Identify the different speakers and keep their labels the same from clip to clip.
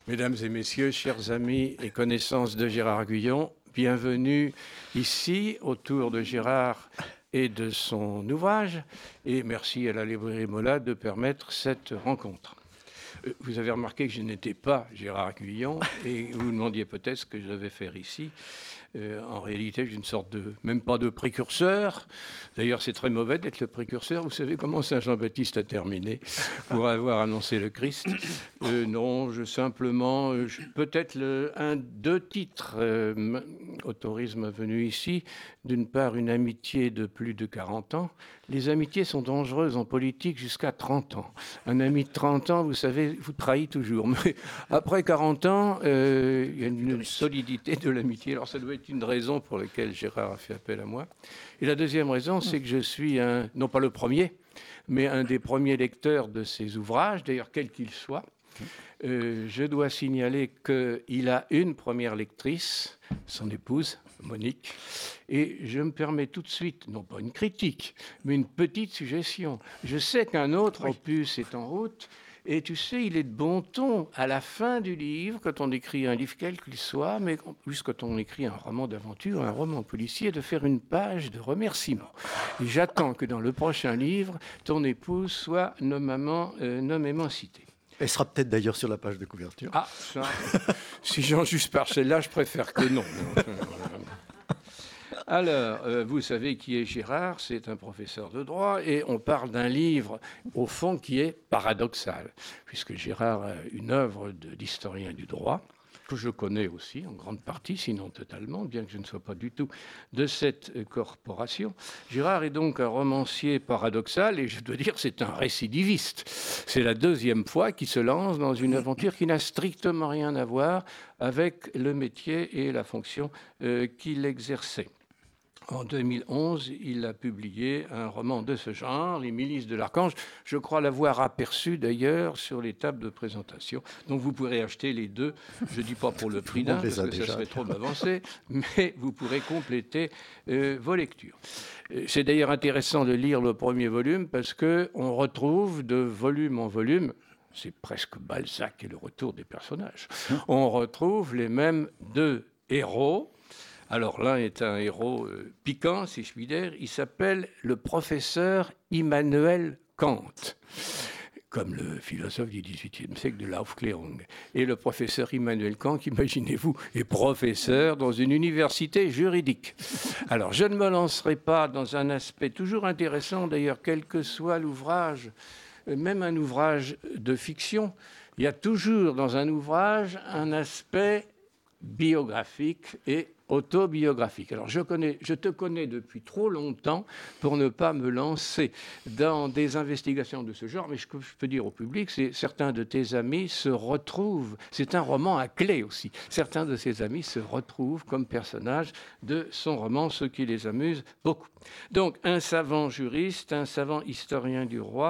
Speaker 1: Mesdames et messieurs, chers amis et connaissances de Gérard Guyon, bienvenue ici autour de Gérard et de son ouvrage. Et merci à la librairie Mola de permettre cette rencontre. Vous avez remarqué que je n'étais pas Gérard Guyon et vous vous demandiez peut-être ce que je devais faire ici. En réalité, j'ai une sorte de, même pas de précurseur. D'ailleurs, c'est très mauvais d'être le précurseur. Vous savez comment Saint Jean-Baptiste a terminé pour avoir annoncé le Christ. Non, simplement, peut-être deux titres autorisent ma venue ici. D'une part, une amitié de plus de 40 ans. Les amitiés sont dangereuses en politique jusqu'à 30 ans. Un ami de 30 ans, vous savez, vous trahit toujours. Mais après 40 ans, il y a une solidité de l'amitié. Alors ça doit être une raison pour laquelle Gérard a fait appel à moi. Et la deuxième raison, c'est que je suis non pas le premier, mais un des premiers lecteurs de ses ouvrages, d'ailleurs quel qu'il soit. Je dois signaler qu'il a une première lectrice, son épouse, Monique, et je me permets tout de suite, non pas une critique, mais une petite suggestion. Je sais qu'un autre opus est en route, et tu sais, il est de bon ton à la fin du livre, quand on écrit un livre quel qu'il soit, mais en plus quand on écrit un roman d'aventure, un roman policier, de faire une page de remerciements. Et j'attends que dans le prochain livre, ton épouse soit nommément citée.
Speaker 2: Elle sera peut-être d'ailleurs sur la page de couverture.
Speaker 1: Ah, ça, si j'en juge par celle-là, je préfère que non. Alors, vous savez qui est Gérard, c'est un professeur de droit, et on parle d'un livre, au fond, qui est paradoxal, puisque Gérard a une œuvre d'historien du droit, que je connais aussi en grande partie, sinon totalement, bien que je ne sois pas du tout de cette corporation. Gérard est donc un romancier paradoxal, et je dois dire c'est un récidiviste. C'est la deuxième fois qu'il se lance dans une aventure qui n'a strictement rien à voir avec le métier et la fonction qu'il exerçait. En 2011, il a publié un roman de ce genre, Les Milices de l'Archange. Je crois l'avoir aperçu d'ailleurs sur les tables de présentation. Donc vous pourrez acheter les deux. Je ne dis pas pour le prix d'un, parce que ça serait trop m'avancer, mais vous pourrez compléter vos lectures. C'est d'ailleurs intéressant de lire le premier volume parce qu'on retrouve de volume en volume, c'est presque Balzac et le retour des personnages, on retrouve les mêmes deux héros. Alors l'un est un héros piquant, si je puis dire. Il s'appelle le professeur Immanuel Kant, comme le philosophe du XVIIIe siècle de l'Aufklärung. Et le professeur Immanuel Kant, imaginez-vous, est professeur dans une université juridique. Alors je ne me lancerai pas dans un aspect toujours intéressant, d'ailleurs, quel que soit l'ouvrage, même un ouvrage de fiction, il y a toujours dans un ouvrage un aspect biographique et autobiographique. Alors je te connais depuis trop longtemps pour ne pas me lancer dans des investigations de ce genre, mais ce que je peux dire au public, c'est certains de tes amis se retrouvent, c'est un roman à clé aussi, certains de ses amis se retrouvent comme personnages de son roman, ce qui les amuse beaucoup. Donc un savant juriste, un savant historien du droit,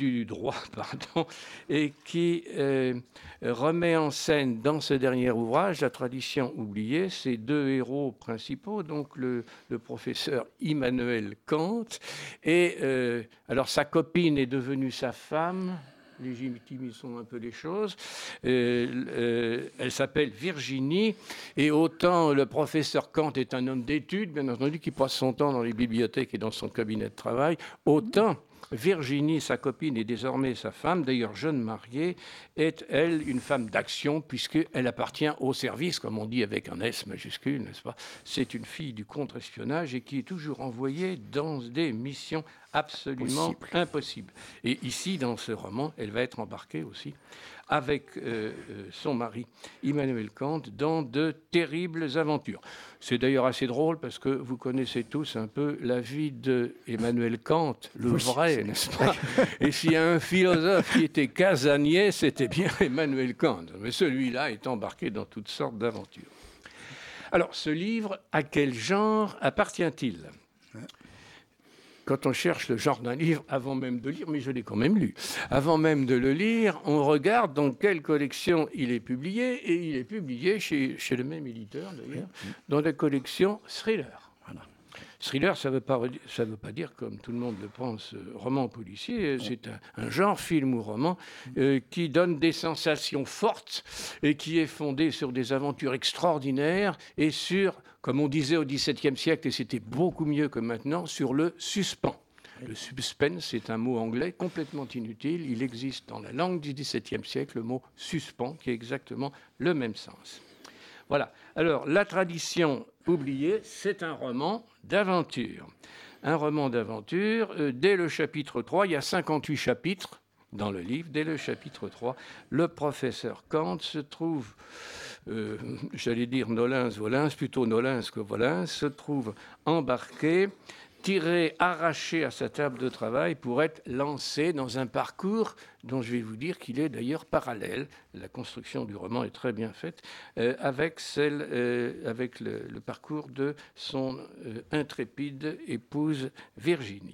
Speaker 1: et qui remet en scène dans ce dernier ouvrage la tradition oubliée, ces deux héros principaux, donc le professeur Immanuel Kant, et alors sa copine est devenue sa femme, légitimisons un peu les choses, elle s'appelle Virginie, et autant le professeur Kant est un homme d'études, bien entendu, qui passe son temps dans les bibliothèques et dans son cabinet de travail, autant Virginie, sa copine, est désormais sa femme, d'ailleurs jeune mariée, est, elle, une femme d'action, puisqu'elle appartient au service, comme on dit avec un S majuscule, n'est-ce pas ? C'est une fille du contre-espionnage et qui est toujours envoyée dans des missions absolument impossibles. Et ici, dans ce roman, elle va être embarquée aussi avec son mari, Immanuel Kant, dans de terribles aventures. C'est d'ailleurs assez drôle parce que vous connaissez tous un peu la vie d'Emmanuel Kant, le vrai, n'est-ce pas ? Et s'il y a un philosophe qui était casanier, c'était bien Emmanuel Kant. Mais celui-là est embarqué dans toutes sortes d'aventures. Alors, ce livre, à quel genre appartient-il ? Quand on cherche le genre d'un livre, avant même de lire, mais je l'ai quand même lu, avant même de le lire, on regarde dans quelle collection il est publié, et il est publié chez le même éditeur d'ailleurs, dans la collection Thriller. Voilà. Thriller, ça veut pas dire, comme tout le monde le pense, roman policier. C'est un genre, film ou roman, qui donne des sensations fortes et qui est fondé sur des aventures extraordinaires et sur, comme on disait au XVIIe siècle, et c'était beaucoup mieux que maintenant, sur le suspens. Le suspense, c'est un mot anglais complètement inutile. Il existe dans la langue du XVIIe siècle le mot suspens, qui a exactement le même sens. Voilà. Alors, la tradition oubliée, c'est un roman d'aventure. Un roman d'aventure, dès le chapitre 3, il y a 58 chapitres dans le livre. Dès le chapitre 3, le professeur Kant se trouve, j'allais dire Nolens-Volens, plutôt Nolens que Volens, se trouve embarqué, tiré, arraché à sa table de travail pour être lancé dans un parcours dont je vais vous dire qu'il est d'ailleurs parallèle. La construction du roman est très bien faite avec le parcours de son intrépide épouse Virginie.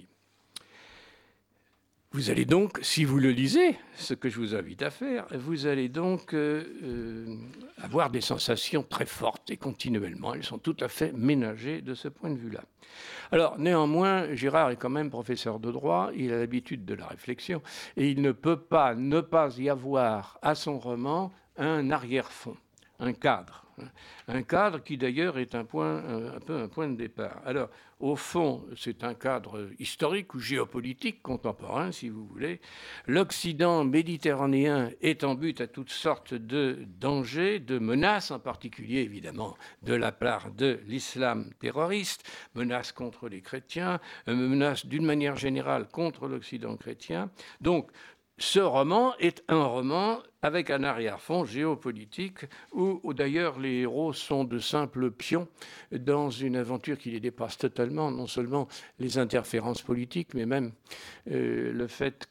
Speaker 1: Vous allez donc, si vous le lisez, ce que je vous invite à faire, vous allez donc avoir des sensations très fortes et continuellement. Elles sont tout à fait ménagées de ce point de vue-là. Alors, néanmoins, Girard est quand même professeur de droit, il a l'habitude de la réflexion, et il ne peut pas ne pas y avoir à son roman un arrière-fond, un cadre. Un cadre qui d'ailleurs est un peu un point de départ. Alors, au fond, c'est un cadre historique ou géopolitique contemporain, si vous voulez. L'Occident méditerranéen est en but à toutes sortes de dangers, de menaces, en particulier évidemment de la part de l'islam terroriste, menaces contre les chrétiens, menaces d'une manière générale contre l'Occident chrétien. Donc, ce roman est un roman avec un arrière-fond géopolitique où d'ailleurs les héros sont de simples pions dans une aventure qui les dépasse totalement, non seulement les interférences politiques, mais même le fait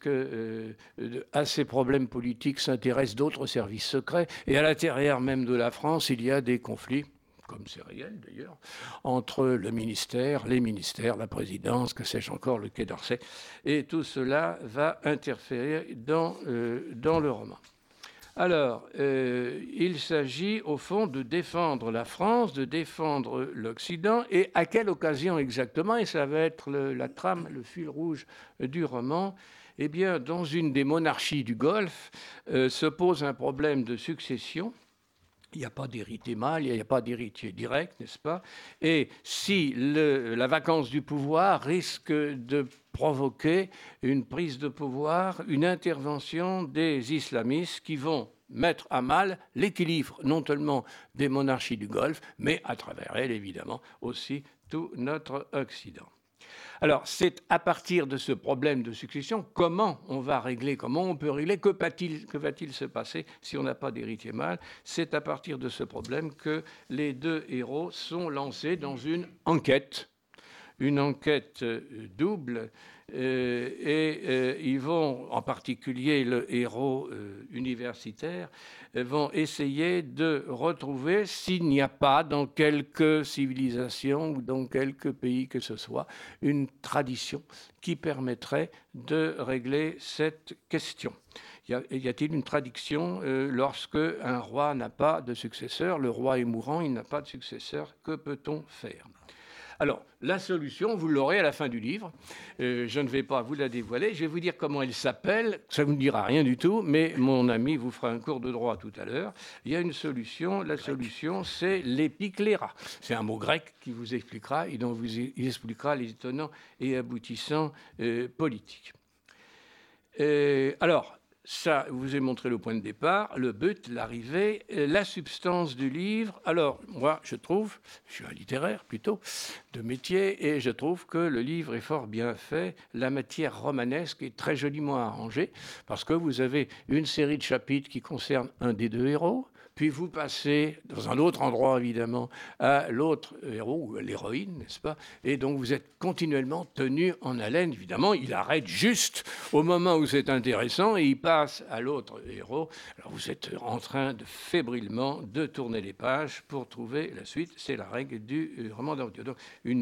Speaker 1: qu'à ces problèmes politiques s'intéressent d'autres services secrets. Et à l'intérieur même de la France, il y a des conflits, comme c'est réel d'ailleurs, entre le ministère, les ministères, la présidence, que sais-je encore, le Quai d'Orsay. Et tout cela va interférer dans le roman. Alors, il s'agit au fond de défendre la France, de défendre l'Occident, et à quelle occasion exactement, et ça va être la trame, le fil rouge du roman, eh bien, dans une des monarchies du Golfe, se pose un problème de succession. Il n'y a pas d'héritier mâle, il n'y a pas d'héritier direct, n'est-ce pas? Et si la vacance du pouvoir risque de provoquer une prise de pouvoir, une intervention des islamistes qui vont mettre à mal l'équilibre non seulement des monarchies du Golfe, mais à travers elles, évidemment, aussi tout notre Occident. Alors, c'est à partir de ce problème de succession, comment on va régler, comment on peut régler, que va-t-il se passer si on n'a pas d'héritier mâle? C'est à partir de ce problème que les deux héros sont lancés dans une enquête double, et ils vont, en particulier le héros universitaire, vont essayer de retrouver s'il n'y a pas dans quelques civilisations ou dans quelques pays que ce soit une tradition qui permettrait de régler cette question. Y a-t-il une tradition lorsque un roi n'a pas de successeur? Le roi est mourant, il n'a pas de successeur. Que peut-on faire? Alors, la solution, vous l'aurez à la fin du livre. Je ne vais pas vous la dévoiler. Je vais vous dire comment elle s'appelle. Ça ne vous dira rien du tout, mais mon ami vous fera un cours de droit tout à l'heure. Il y a une solution. La solution, c'est l'épicléra. C'est un mot grec qui vous expliquera et dont il expliquera les tenants et aboutissants politiques. Alors, ça, je vous ai montré le point de départ, le but, l'arrivée, la substance du livre. Alors, moi, je suis un littéraire plutôt, de métier, et je trouve que le livre est fort bien fait. La matière romanesque est très joliment arrangée, parce que vous avez une série de chapitres qui concernent un des deux héros, puis vous passez dans un autre endroit, évidemment, à l'autre héros, ou à l'héroïne, n'est-ce pas? Et donc, vous êtes continuellement tenu en haleine. Évidemment, il arrête juste au moment où c'est intéressant et il passe à l'autre héros. Alors, vous êtes en train de fébrilement de tourner les pages pour trouver la suite. C'est la règle du roman d'aventure. Donc,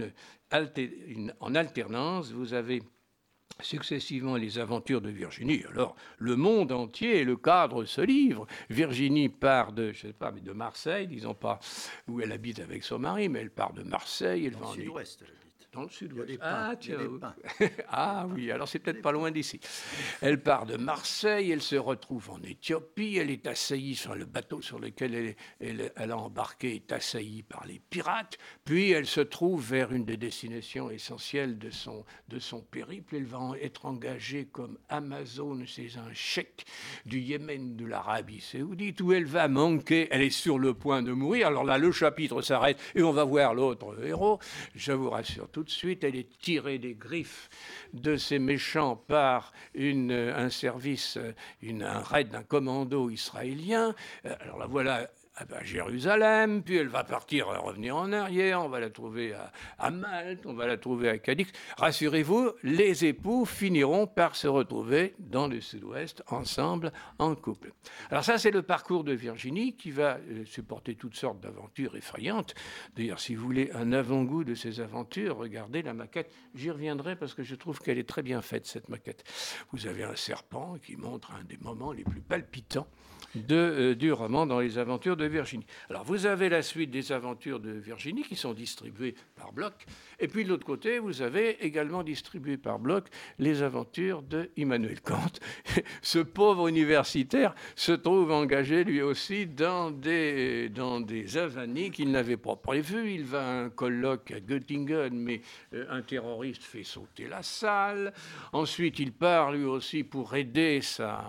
Speaker 1: en alternance, vous avez successivement les aventures de Virginie. Alors, le monde entier est le cadre de ce livre. Virginie part de, je sais pas, mais de Marseille, disons pas où elle habite avec son mari, mais elle part de Marseille. Elle
Speaker 2: Dans le sud-ouest, elle habite.
Speaker 1: Dans le sud-ouest.
Speaker 2: Il y a des pins.
Speaker 1: Ah oui, alors c'est peut-être pas loin d'ici. Elle part de Marseille, elle se retrouve en Éthiopie, elle est assaillie sur le bateau sur lequel elle a embarqué, est assaillie par les pirates, puis elle se trouve vers une des destinations essentielles de son périple. Elle va être engagée comme Amazone, c'est un cheikh du Yémen, de l'Arabie Saoudite, où elle va manquer, elle est sur le point de mourir. Alors là, le chapitre s'arrête et on va voir l'autre héros. Je vous rassure tout de suite, elle est tirée des griffes de ces méchants par un service, un raid d'un commando israélien. Alors la voilà à Jérusalem, puis elle va revenir en arrière, on va la trouver à Malte, on va la trouver à Cadix. Rassurez-vous, les époux finiront par se retrouver dans le sud-ouest, ensemble, en couple. Alors ça, c'est le parcours de Virginie qui va supporter toutes sortes d'aventures effrayantes. D'ailleurs, si vous voulez un avant-goût de ces aventures, regardez la maquette. J'y reviendrai parce que je trouve qu'elle est très bien faite, cette maquette. Vous avez un serpent qui montre un des moments les plus palpitants du roman dans les aventures de Virginie. Alors, vous avez la suite des aventures de Virginie qui sont distribuées par bloc. Et puis, de l'autre côté, vous avez également distribué par bloc les aventures de Immanuel Kant. Ce pauvre universitaire se trouve engagé, lui aussi, dans des avanies qu'il n'avait pas prévues. Il va à un colloque à Göttingen, mais un terroriste fait sauter la salle. Ensuite, il part, lui aussi, pour aider sa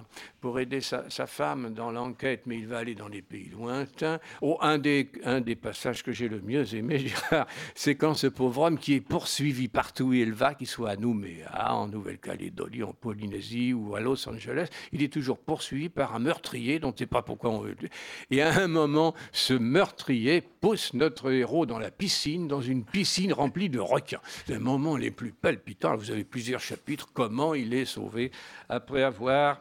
Speaker 1: femme dans l'enquête, mais il va aller dans les pays lointains. Un des passages que j'ai le mieux aimé, Gérard, c'est quand ce pauvre homme qui est poursuivi partout où il va, qu'il soit à Nouméa, en Nouvelle-Calédonie, en Polynésie ou à Los Angeles, il est toujours poursuivi par un meurtrier dont on ne sait pas pourquoi on veut le tuer. Et à un moment, ce meurtrier pousse notre héros dans la piscine, dans une piscine remplie de requins. C'est le moment les plus palpitants. Vous avez plusieurs chapitres, comment il est sauvé après avoir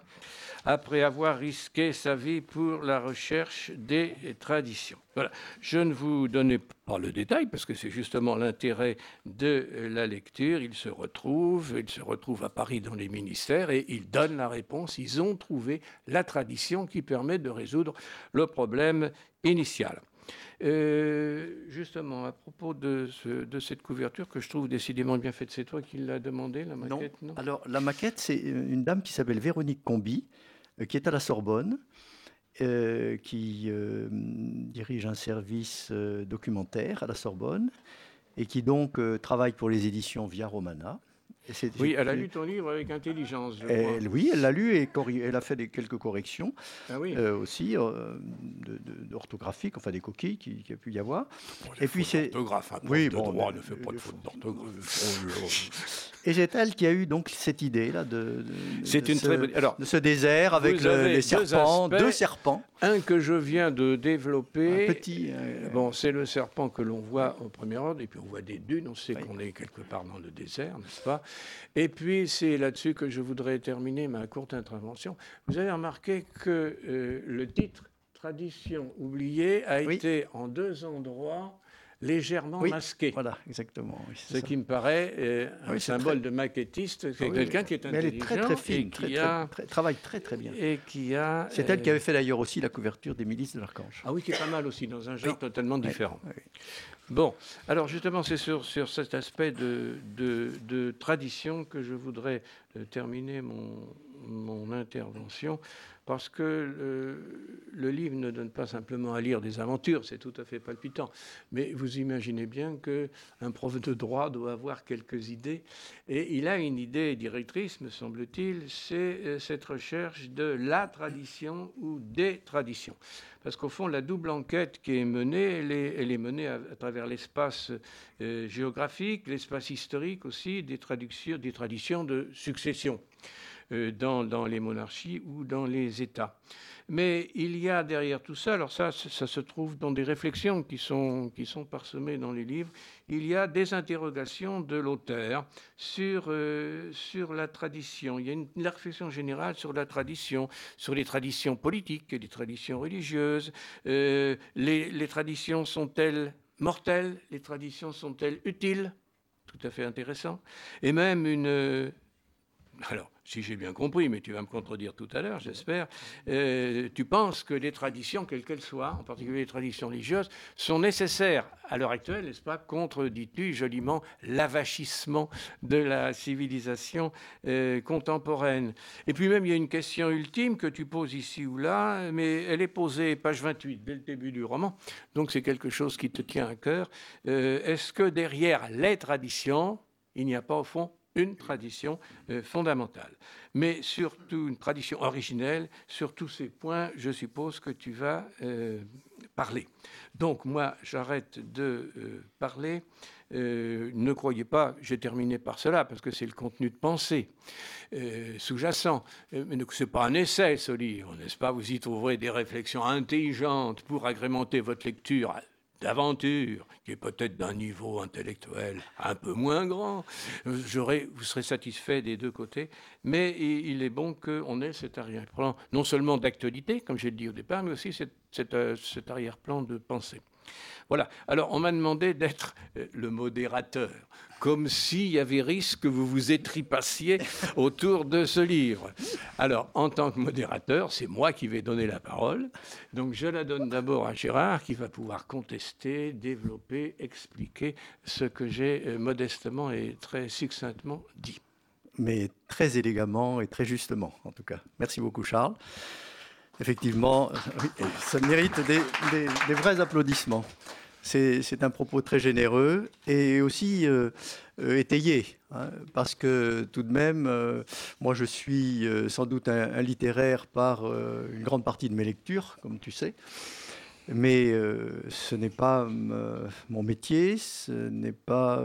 Speaker 1: risqué sa vie pour la recherche des traditions. Voilà. Je ne vous donne pas le détail, parce que c'est justement l'intérêt de la lecture. Ils se retrouvent à Paris dans les ministères, et ils donnent la réponse. Ils ont trouvé la tradition qui permet de résoudre le problème initial. Justement, à propos de cette couverture que je trouve décidément bien faite, c'est toi qui l'as demandé, la maquette?
Speaker 2: Non. Alors, la maquette, c'est une dame qui s'appelle Véronique Combi, qui est à la Sorbonne, qui dirige un service documentaire à la Sorbonne, et qui donc travaille pour les éditions Via Romana.
Speaker 1: Oui, elle a lu ton livre avec intelligence, je crois.
Speaker 2: Oui, elle l'a lu et elle a fait quelques corrections aussi d'orthographiques, enfin des coquilles qu'il y a pu y avoir.
Speaker 1: Et puis c'est l'orthographe, de droit ne fait pas de faute d'orthographe.
Speaker 2: Et c'est elle qui a eu donc cette idée là de ce désert avec les serpents, deux serpents.
Speaker 1: Un que je viens de développer. Un petit. Bon, c'est le serpent que l'on voit au premier ordre, et puis on voit des dunes. On sait qu'on est quelque part dans le désert, n'est-ce pas? Et puis c'est là-dessus que je voudrais terminer ma courte intervention. Vous avez remarqué que le titre Tradition oubliée a été en deux endroits légèrement masqué.
Speaker 2: Voilà, exactement. Oui,
Speaker 1: ce qui me paraît un symbole de maquettiste. C'est quelqu'un qui est intelligent.
Speaker 2: Mais elle est très très fine, travaille très très bien.
Speaker 1: Et
Speaker 2: c'est elle qui avait fait d'ailleurs aussi la couverture des Milices de l'Archange.
Speaker 1: Ah oui, qui est pas mal aussi, dans un genre totalement différent. Oui. Bon, alors justement, c'est sur cet aspect de tradition que je voudrais terminer mon intervention, parce que le livre ne donne pas simplement à lire des aventures, c'est tout à fait palpitant, mais vous imaginez bien qu'un prof de droit doit avoir quelques idées, et il a une idée directrice, me semble-t-il, c'est cette recherche de la tradition ou des traditions. Parce qu'au fond, la double enquête qui est menée, elle est menée à travers l'espace géographique, l'espace historique aussi, des traditions de succession dans les monarchies ou dans les États. Mais il y a derrière tout ça, alors ça se trouve dans des réflexions qui sont parsemées dans les livres, il y a des interrogations de l'auteur sur la tradition. Il y a une réflexion générale sur la tradition, sur les traditions politiques et les traditions religieuses. Les traditions sont-elles mortelles? Les traditions sont-elles utiles? Tout à fait intéressant. Et même alors, si j'ai bien compris, mais tu vas me contredire tout à l'heure, j'espère, tu penses que les traditions, quelles qu'elles soient, en particulier les traditions religieuses, sont nécessaires à l'heure actuelle, n'est-ce pas, contre, dis-tu joliment, l'avachissement de la civilisation contemporaine. Et puis même, il y a une question ultime que tu poses ici ou là, mais elle est posée, page 28, dès le début du roman, donc c'est quelque chose qui te tient à cœur. Est-ce que derrière les traditions, il n'y a pas au fond une tradition fondamentale, mais surtout une tradition originelle? Sur tous ces points, je suppose que tu vas parler. Donc moi, j'arrête de parler. Ne croyez pas, j'ai terminé par cela, parce que c'est le contenu de pensée sous-jacent. Mais ce n'est pas un essai, ce livre, n'est-ce pas? Vous y trouverez des réflexions intelligentes pour agrémenter votre lecture d'aventure, qui est peut-être d'un niveau intellectuel un peu moins grand. Vous serez satisfait des deux côtés, mais il est bon qu'on ait cet arrière-plan, non seulement d'actualité, comme j'ai dit au départ, mais aussi cet arrière-plan de pensée. Voilà. Alors, on m'a demandé d'être le modérateur, comme s'il y avait risque que vous vous étripassiez autour de ce livre. Alors, en tant que modérateur, c'est moi qui vais donner la parole. Donc, je la donne d'abord à Gérard, qui va pouvoir contester, développer, expliquer ce que j'ai modestement et très succinctement dit.
Speaker 2: Mais très élégamment et très justement, en tout cas. Merci beaucoup, Charles. Effectivement, ça mérite des vrais applaudissements. C'est un propos très généreux et aussi étayé, hein, parce que tout de même, moi je suis sans doute un littéraire par une grande partie de mes lectures, comme tu sais, mais ce n'est pas mon métier, ce n'est pas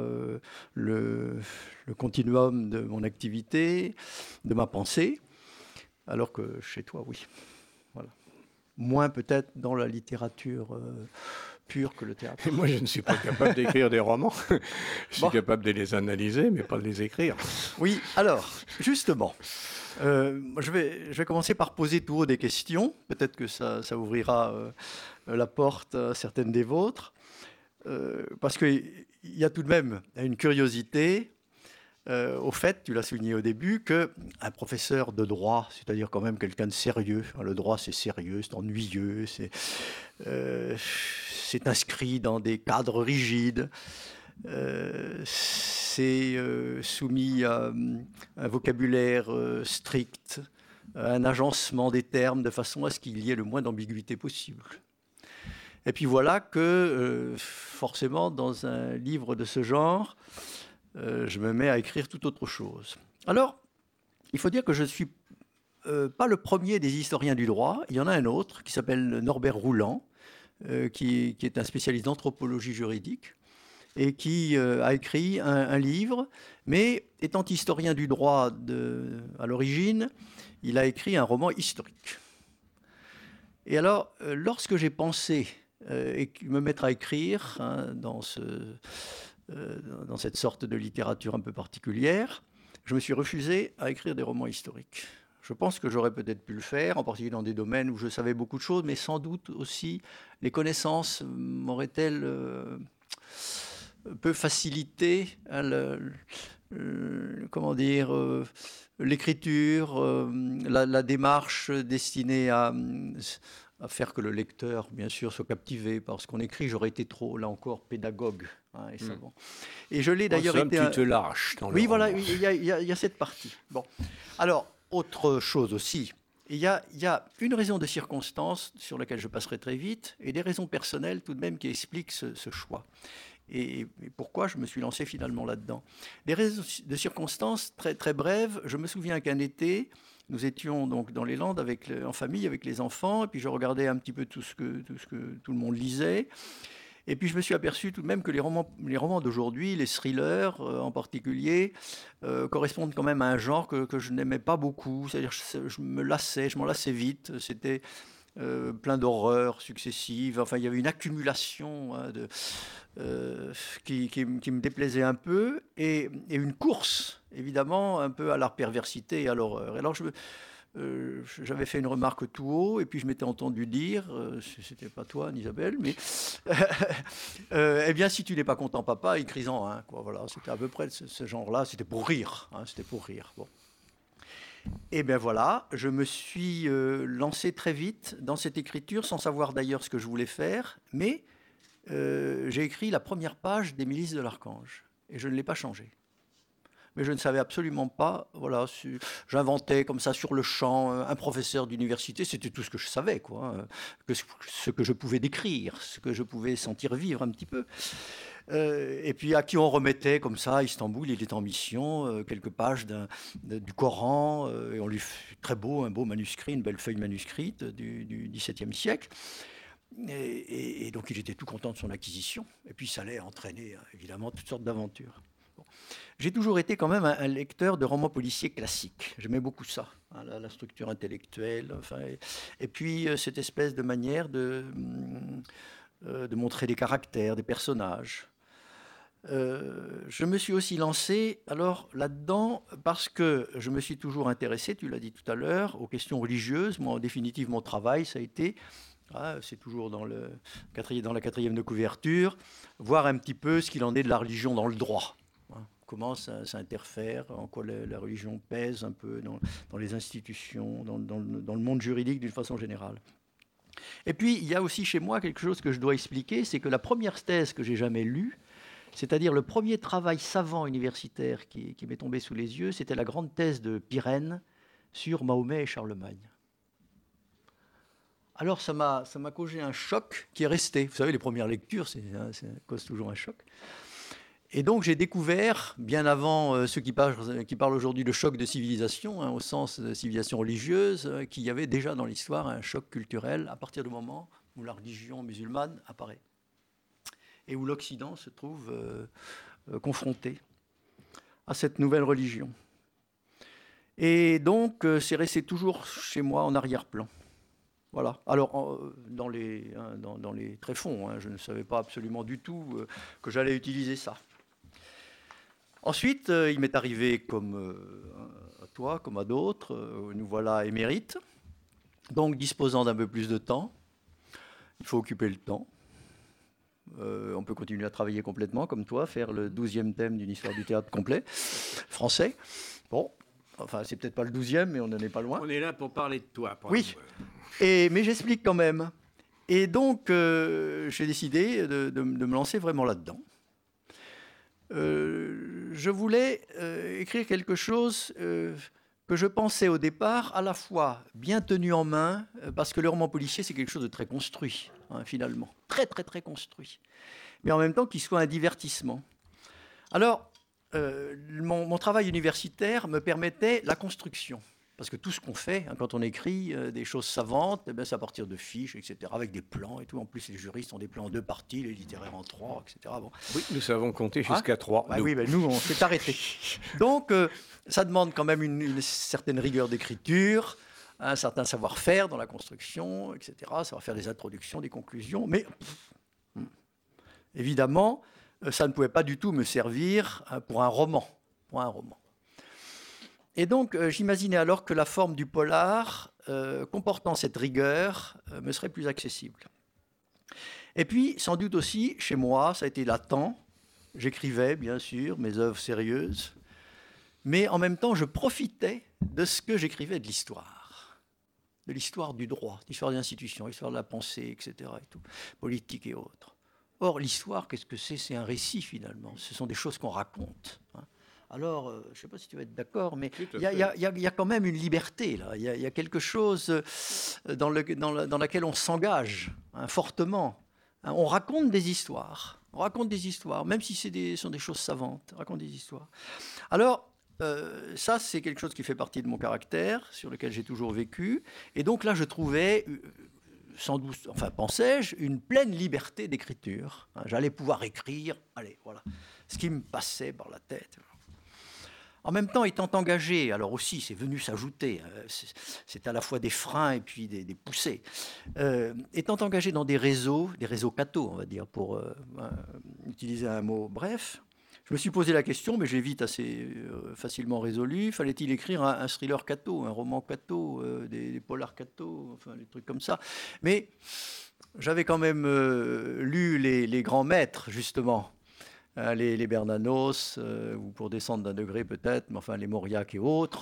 Speaker 2: le continuum de mon activité, de ma pensée, alors que chez toi, oui. Voilà. Moins peut-être dans la littérature pure que le théâtre.
Speaker 1: Et moi, je ne suis pas capable d'écrire des romans. Je suis capable de les analyser, mais pas de les écrire.
Speaker 2: Oui, alors, justement, je vais commencer par poser tout haut des questions. Peut-être que ça ouvrira la porte à certaines des vôtres. Parce qu'il y a tout de même une curiosité. Au fait, tu l'as souligné au début, qu'un professeur de droit, c'est-à-dire quand même quelqu'un de sérieux, le droit c'est sérieux, c'est ennuyeux, c'est inscrit dans des cadres rigides, c'est soumis à un vocabulaire strict, à un agencement des termes de façon à ce qu'il y ait le moins d'ambiguïté possible. Et puis voilà que, forcément, dans un livre de ce genre, je me mets à écrire tout autre chose. Alors, il faut dire que je ne suis pas le premier des historiens du droit. Il y en a un autre qui s'appelle Norbert Rouland, qui est un spécialiste d'anthropologie juridique et qui a écrit un livre, mais étant historien du droit à l'origine, il a écrit un roman historique. Et alors, lorsque j'ai pensé me mettre à écrire dans cette sorte de littérature un peu particulière, je me suis refusé à écrire des romans historiques. Je pense que j'aurais peut-être pu le faire, en particulier dans des domaines où je savais beaucoup de choses, mais sans doute aussi les connaissances m'auraient-elles peu facilité comment dire, l'écriture, la démarche destinée à faire que le lecteur, bien sûr, soit captivé par ce qu'on écrit. J'aurais été trop, là encore, pédagogue et savant. Et je l'ai d'ailleurs été...
Speaker 1: Tu te lâches dans le
Speaker 2: Oui, voilà,
Speaker 1: roman.
Speaker 2: il y a cette partie. Bon. Alors, autre chose aussi, il y a une raison de circonstance sur laquelle je passerai très vite, et des raisons personnelles tout de même qui expliquent ce choix. Et pourquoi je me suis lancé finalement là-dedans. Les raisons de circonstance très, très brèves, je me souviens qu'un été, nous étions donc dans les Landes en famille avec les enfants, et puis je regardais un petit peu tout ce que tout le monde lisait. Et puis je me suis aperçu tout de même que les romans d'aujourd'hui, les thrillers en particulier, correspondent quand même à un genre que je n'aimais pas beaucoup. C'est-à-dire que je m'en lassais vite. C'était plein d'horreurs successives. Enfin, il y avait une accumulation qui me déplaisait un peu, et une course, évidemment, un peu à la perversité et à l'horreur. Alors j'avais fait une remarque tout haut, et puis je m'étais entendu dire, c'était pas toi, Isabelle, mais eh bien, si tu n'es pas content, papa, écris-en un. Voilà, c'était à peu près ce genre-là. C'était pour rire. Bon. Et bien voilà, je me suis lancé très vite dans cette écriture, sans savoir d'ailleurs ce que je voulais faire, mais j'ai écrit la première page des Milices de l'Archange, et je ne l'ai pas changée. Mais je ne savais absolument pas, voilà, j'inventais comme ça sur le champ, un professeur d'université, c'était tout ce que je savais, quoi, ce que je pouvais décrire, ce que je pouvais sentir vivre un petit peu. Et puis à qui on remettait comme ça, à Istanbul, il était en mission, quelques pages du Coran, et on lui fait très beau, un beau manuscrit, une belle feuille manuscrite du XVIIe siècle. Et donc il était tout content de son acquisition, et puis ça allait entraîner évidemment toutes sortes d'aventures. J'ai toujours été quand même un lecteur de romans policiers classiques. J'aimais beaucoup ça, hein, la structure intellectuelle, enfin, et puis cette espèce de manière de montrer des caractères, des personnages. Je me suis aussi lancé alors là-dedans parce que je me suis toujours intéressé, tu l'as dit tout à l'heure, aux questions religieuses. Moi, en définitive, mon travail, ça a été, c'est toujours dans la quatrième de couverture, voir un petit peu ce qu'il en est de la religion dans le droit. Comment ça interfère, en quoi la religion pèse un peu dans les institutions, dans le monde juridique d'une façon générale. Et puis, il y a aussi chez moi quelque chose que je dois expliquer, c'est que la première thèse que j'ai jamais lue, c'est-à-dire le premier travail savant universitaire qui m'est tombé sous les yeux, c'était la grande thèse de Pirenne sur Mahomet et Charlemagne. Alors, ça m'a causé un choc qui est resté. Vous savez, les premières lectures, ça cause toujours un choc. Et donc j'ai découvert, bien avant ceux qui parlent aujourd'hui de choc de civilisation, hein, au sens de civilisation religieuse, qu'il y avait déjà dans l'histoire un choc culturel à partir du moment où la religion musulmane apparaît et où l'Occident se trouve confronté à cette nouvelle religion. Et donc c'est resté toujours chez moi en arrière-plan. Voilà. Alors, dans les tréfonds, hein, je ne savais pas absolument du tout que j'allais utiliser ça. Ensuite, il m'est arrivé, comme à toi, comme à d'autres, nous voilà émérites, donc disposant d'un peu plus de temps. Il faut occuper le temps. On peut continuer à travailler complètement, comme toi, faire le 12e thème d'une histoire du théâtre complet, français. Bon, enfin, c'est peut-être pas le 12e, mais on n'en est pas loin.
Speaker 1: On est là pour parler de toi.
Speaker 2: Oui, mais j'explique quand même. Et donc, j'ai décidé de me lancer vraiment là-dedans. Je voulais écrire quelque chose que je pensais au départ à la fois bien tenu en main, parce que le roman policier, c'est quelque chose de très construit, hein, finalement. Très, très, très construit. Mais en même temps qu'il soit un divertissement. Alors, mon travail universitaire me permettait la construction. Parce que tout ce qu'on fait, hein, quand on écrit des choses savantes, eh bien, c'est à partir de fiches, etc., avec des plans et tout. En plus, les juristes ont des plans en 2 parties, les littéraires en 3, etc. Bon.
Speaker 1: Oui, nous savons compter jusqu'à 3.
Speaker 2: Bah, oui, nous, on s'est arrêtés. Donc, ça demande quand même une certaine rigueur d'écriture, un certain savoir-faire dans la construction, etc., savoir faire des introductions, des conclusions. Mais, évidemment, ça ne pouvait pas du tout me servir pour un roman. Et donc, j'imaginais alors que la forme du polar, comportant cette rigueur, me serait plus accessible. Et puis, sans doute aussi, chez moi, ça a été latent. J'écrivais, bien sûr, mes œuvres sérieuses. Mais en même temps, je profitais de ce que j'écrivais de l'histoire du droit, de l'histoire des institutions, de l'histoire de la pensée, etc., et tout, politique et autres. Or, l'histoire, qu'est-ce que c'est ? C'est un récit, finalement. Ce sont des choses qu'on raconte, hein. Alors, je ne sais pas si tu vas être d'accord, mais il y a quand même une liberté, là. Il y a quelque chose dans laquelle on s'engage, hein, fortement. Hein, on raconte des histoires, même si sont des choses savantes, on raconte des histoires. Alors, ça, c'est quelque chose qui fait partie de mon caractère, sur lequel j'ai toujours vécu. Et donc là, je trouvais, sans doute, enfin, pensais-je, une pleine liberté d'écriture. Hein, j'allais pouvoir écrire, voilà, ce qui me passait par la tête. En même temps, étant engagé, alors aussi, c'est venu s'ajouter, c'est à la fois des freins et puis des poussées, étant engagé dans des réseaux cathos, on va dire, pour utiliser un mot bref, je me suis posé la question, mais j'ai vite assez facilement résolu, fallait-il écrire un thriller catho, un roman catho, des polars catho, enfin des trucs comme ça. Mais j'avais quand même lu les grands maîtres, justement, les Bernanos, ou pour descendre d'un degré peut-être, mais enfin les Mauriac et autres,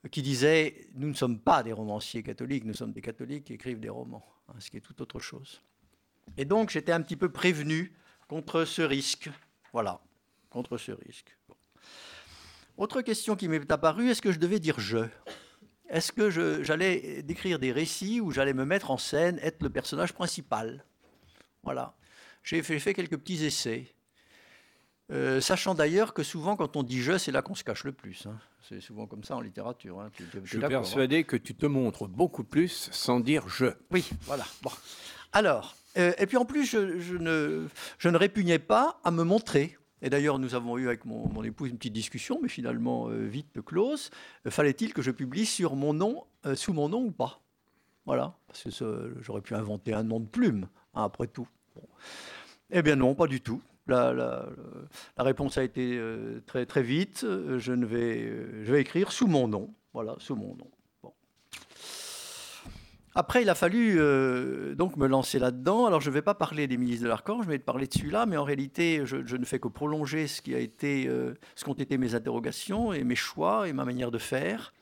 Speaker 2: qui disait « Nous ne sommes pas des romanciers catholiques, nous sommes des catholiques qui écrivent des romans », ce qui est tout autre chose. Et donc, j'étais un petit peu prévenu contre ce risque. Voilà, contre ce risque. Bon. Autre question qui m'est apparue, est-ce que je devais dire « je » ? Est-ce que j'allais décrire des récits où j'allais me mettre en scène, être le personnage principal ? Voilà. J'ai fait quelques petits essais. Sachant d'ailleurs que souvent, quand on dit « je », c'est là qu'on se cache le plus. Hein. C'est souvent comme ça en littérature. Hein.
Speaker 1: Je suis persuadé que tu te montres beaucoup plus sans dire « je ».
Speaker 2: Oui, voilà. Bon. Alors, et puis en plus, je ne répugnais pas à me montrer. Et d'ailleurs, nous avons eu avec mon épouse une petite discussion, mais finalement vite close. Fallait-il que je publie sur mon nom, sous mon nom ou pas ? Voilà, parce que j'aurais pu inventer un nom de plume, hein, après tout. Bon. Eh bien non, pas du tout. La réponse a été très, très vite. Je vais écrire sous mon nom. Voilà, sous mon nom. Bon. Après, il a fallu donc me lancer là-dedans. Alors, je ne vais pas parler des milices de l'Archange, je vais te parler de celui-là, mais en réalité, je ne fais que prolonger ce qu'ont été mes interrogations et mes choix et ma manière de faire.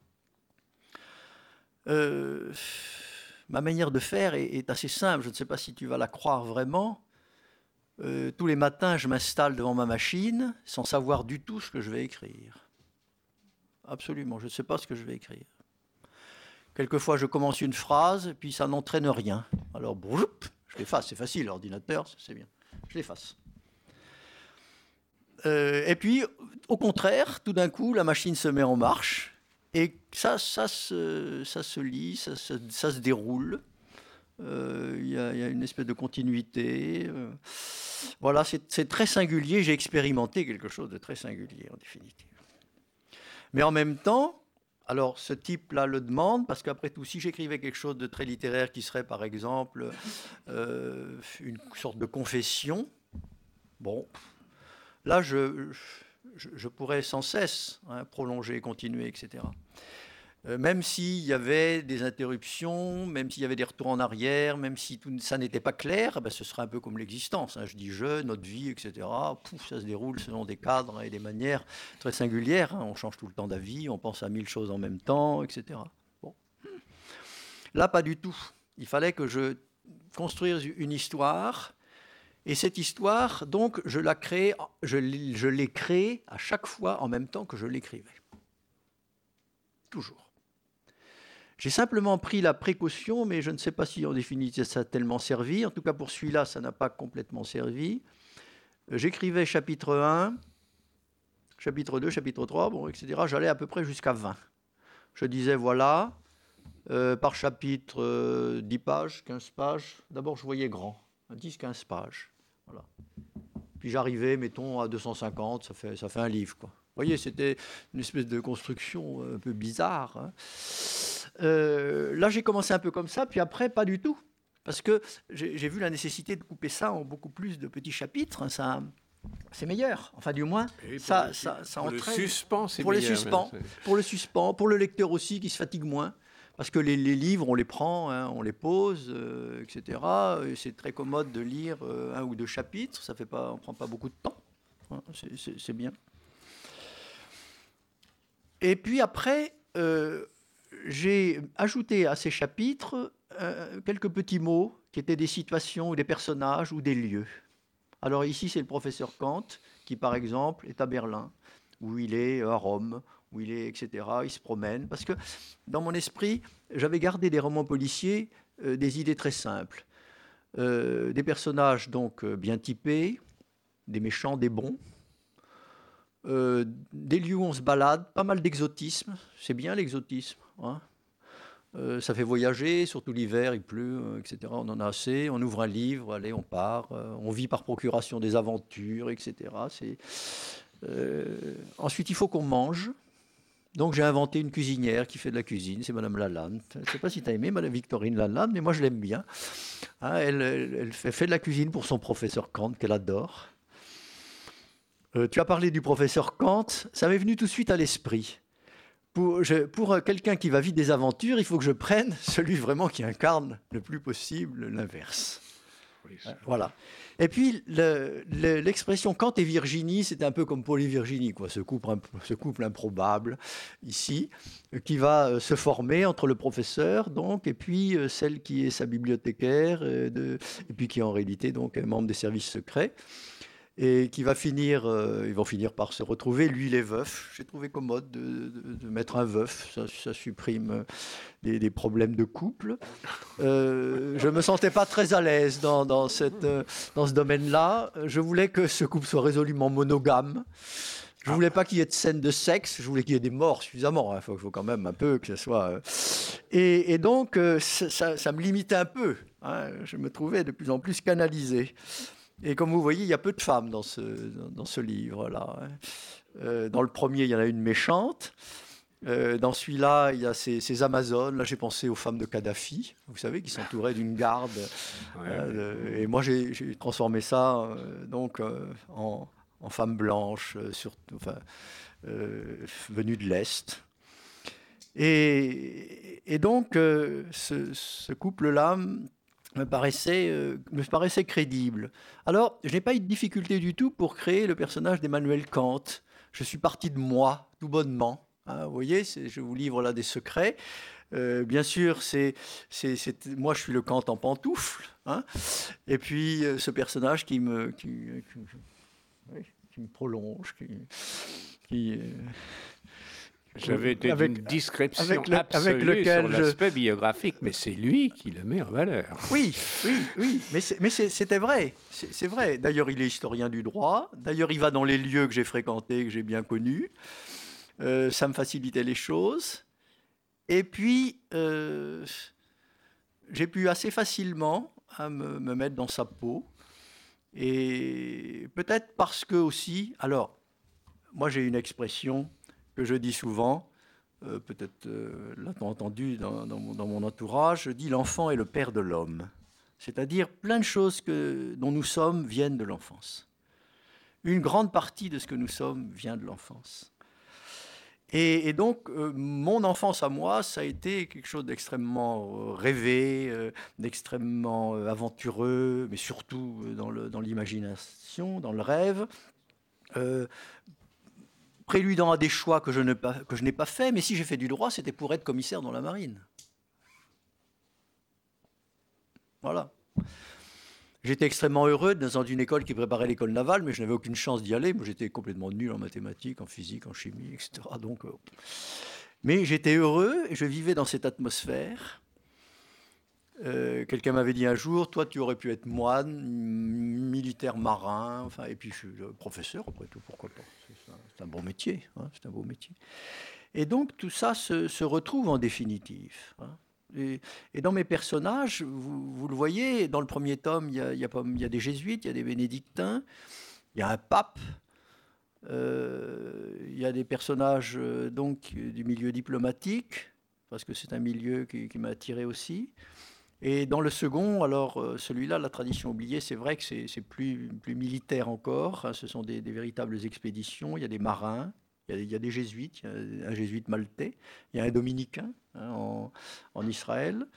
Speaker 2: Ma manière de faire est assez simple. Je ne sais pas si tu vas la croire vraiment. Tous les matins, je m'installe devant ma machine sans savoir du tout ce que je vais écrire. Absolument, je ne sais pas ce que je vais écrire. Quelquefois, je commence une phrase, puis ça n'entraîne rien. Alors, je l'efface, c'est facile, l'ordinateur, c'est bien. Je l'efface. Et puis, au contraire, tout d'un coup, la machine se met en marche, et ça se lit, ça se déroule. Il y a une espèce de continuité. Voilà, c'est très singulier. J'ai expérimenté quelque chose de très singulier, en définitive. Mais en même temps, alors ce type-là le demande, parce qu'après tout, si j'écrivais quelque chose de très littéraire qui serait, par exemple, une sorte de confession, bon, là, je pourrais sans cesse prolonger, continuer, etc. Même s'il y avait des interruptions, même s'il y avait des retours en arrière, même si tout ça n'était pas clair, ben ce serait un peu comme l'existence. Hein. Je dis je, notre vie, etc. Ça se déroule selon des cadres et des manières très singulières. Hein. On change tout le temps d'avis, on pense à 1000 choses en même temps, etc. Bon. Là, pas du tout. Il fallait que je construise une histoire. Et cette histoire, donc, je l'ai créée à chaque fois en même temps que je l'écrivais. Toujours. J'ai simplement pris la précaution, mais je ne sais pas si en définitive ça a tellement servi. En tout cas, pour celui-là, ça n'a pas complètement servi. J'écrivais chapitre 1, chapitre 2, chapitre 3, bon, etc. J'allais à peu près jusqu'à 20. Je disais, voilà, par chapitre, 10 pages, 15 pages. D'abord, je voyais grand, 10-15 pages. Voilà. Puis j'arrivais, mettons, à 250, ça fait un livre, quoi. Vous voyez, c'était une espèce de construction un peu bizarre. Hein. Là, j'ai commencé un peu comme ça, puis après, pas du tout. Parce que j'ai vu la nécessité de couper ça en beaucoup plus de petits chapitres. Ça, c'est meilleur. Enfin, du moins, ça
Speaker 1: pour le suspens, c'est
Speaker 2: pour
Speaker 1: meilleur.
Speaker 2: Pour le suspens, pour le lecteur aussi, qui se fatigue moins. Parce que les livres, on les prend, hein, on les pose, etc. Et c'est très commode de lire un ou deux chapitres. On ne prend pas beaucoup de temps. Hein, c'est bien. Et puis après, j'ai ajouté à ces chapitres quelques petits mots qui étaient des situations ou des personnages ou des lieux. Alors ici, c'est le professeur Kant qui, par exemple, est à Berlin, où il est à Rome, où il est, etc. Il se promène. Parce que dans mon esprit, j'avais gardé des romans policiers, des idées très simples. Des personnages donc bien typés, des méchants, des bons. Des lieux où on se balade, pas mal d'exotisme, c'est bien l'exotisme. Hein. Ça fait voyager, surtout l'hiver, il pleut, etc. On en a assez, on ouvre un livre, allez, on part, on vit par procuration des aventures, etc. Ensuite, il faut qu'on mange. Donc j'ai inventé une cuisinière qui fait de la cuisine, c'est Madame Lalande. Je ne sais pas si tu as aimé Madame Victorine Lalande, mais moi je l'aime bien. Hein, elle fait de la cuisine pour son professeur Kant, qu'elle adore. Tu as parlé du professeur Kant, ça m'est venu tout de suite à l'esprit. Pour quelqu'un qui va vivre des aventures, il faut que je prenne celui vraiment qui incarne le plus possible l'inverse.
Speaker 1: Oui,
Speaker 2: voilà. Et puis, l'expression Kant et Virginie, c'était un peu comme Paul et Virginie, quoi, ce couple improbable, ici, qui va se former entre le professeur, donc, et puis celle qui est sa bibliothécaire, et puis qui, en réalité, donc, est membre des services secrets. Et qui va finir, ils vont finir par se retrouver. Lui, il est veuf. J'ai trouvé commode de mettre un veuf. Ça supprime des problèmes de couple. Je me sentais pas très à l'aise dans ce domaine-là. Je voulais que ce couple soit résolument monogame. Je voulais pas qu'il y ait de scènes de sexe. Je voulais qu'il y ait des morts suffisamment. Il faut quand même un peu que ce soit. Et donc, ça me limitait un peu. Hein. Je me trouvais de plus en plus canalisé. Et comme vous voyez, il y a peu de femmes dans ce livre-là. Dans le premier, il y en a une méchante. Dans celui-là, il y a ces Amazones. Là, j'ai pensé aux femmes de Kadhafi, vous savez, qui s'entouraient d'une garde. Et moi, j'ai transformé ça en femme blanche, venue de l'Est. Et donc, ce couple-là me paraissait crédible. Alors, je n'ai pas eu de difficulté du tout pour créer le personnage d'Emmanuel Kant. Je suis parti de moi, tout bonnement. Hein, vous voyez, je vous livre là des secrets. Bien sûr, moi, je suis le Kant en pantoufle. Hein, et puis, ce personnage qui me prolonge,
Speaker 1: J'avais été d'une discrétion absolue sur l'aspect biographique, mais c'est lui qui le met en valeur.
Speaker 2: Oui, mais c'était vrai, c'est vrai. D'ailleurs, il est historien du droit. D'ailleurs, il va dans les lieux que j'ai fréquentés, que j'ai bien connus. Ça me facilitait les choses. Et puis, j'ai pu assez facilement me mettre dans sa peau. Et peut-être parce que aussi, alors, moi j'ai une expression que je dis souvent, peut-être l'a-t-on entendu dans mon entourage, je dis l'enfant est le père de l'homme. C'est-à-dire plein de choses dont nous sommes viennent de l'enfance. Une grande partie de ce que nous sommes vient de l'enfance. Et donc, mon enfance à moi, ça a été quelque chose d'extrêmement rêvé, d'extrêmement aventureux, mais surtout dans l'imagination, dans le rêve. Préludant à des choix que je n'ai pas fait, mais si j'ai fait du droit, c'était pour être commissaire dans la marine. Voilà. J'étais extrêmement heureux dans une école qui préparait l'école navale, mais je n'avais aucune chance d'y aller. Moi, j'étais complètement nul en mathématiques, en physique, en chimie, etc. Donc, mais j'étais heureux et je vivais dans cette atmosphère. Quelqu'un m'avait dit un jour, toi, tu aurais pu être moine, militaire marin, enfin, et puis je suis professeur, après tout, pourquoi pas. C'est un bon métier, hein, c'est un beau métier. Et donc, tout ça se retrouve en définitive. Hein. Et dans mes personnages, vous le voyez, dans le premier tome, il y a des jésuites, il y a des bénédictins, il y a un pape, il y a des personnages donc, du milieu diplomatique, parce que c'est un milieu qui m'a attiré aussi. Et dans le second, alors celui-là, la tradition oubliée, c'est vrai que c'est plus militaire encore, hein, ce sont des véritables expéditions, il y a des marins. Il y a des jésuites, il y a un jésuite maltais, il y a un dominicain hein, en Israël.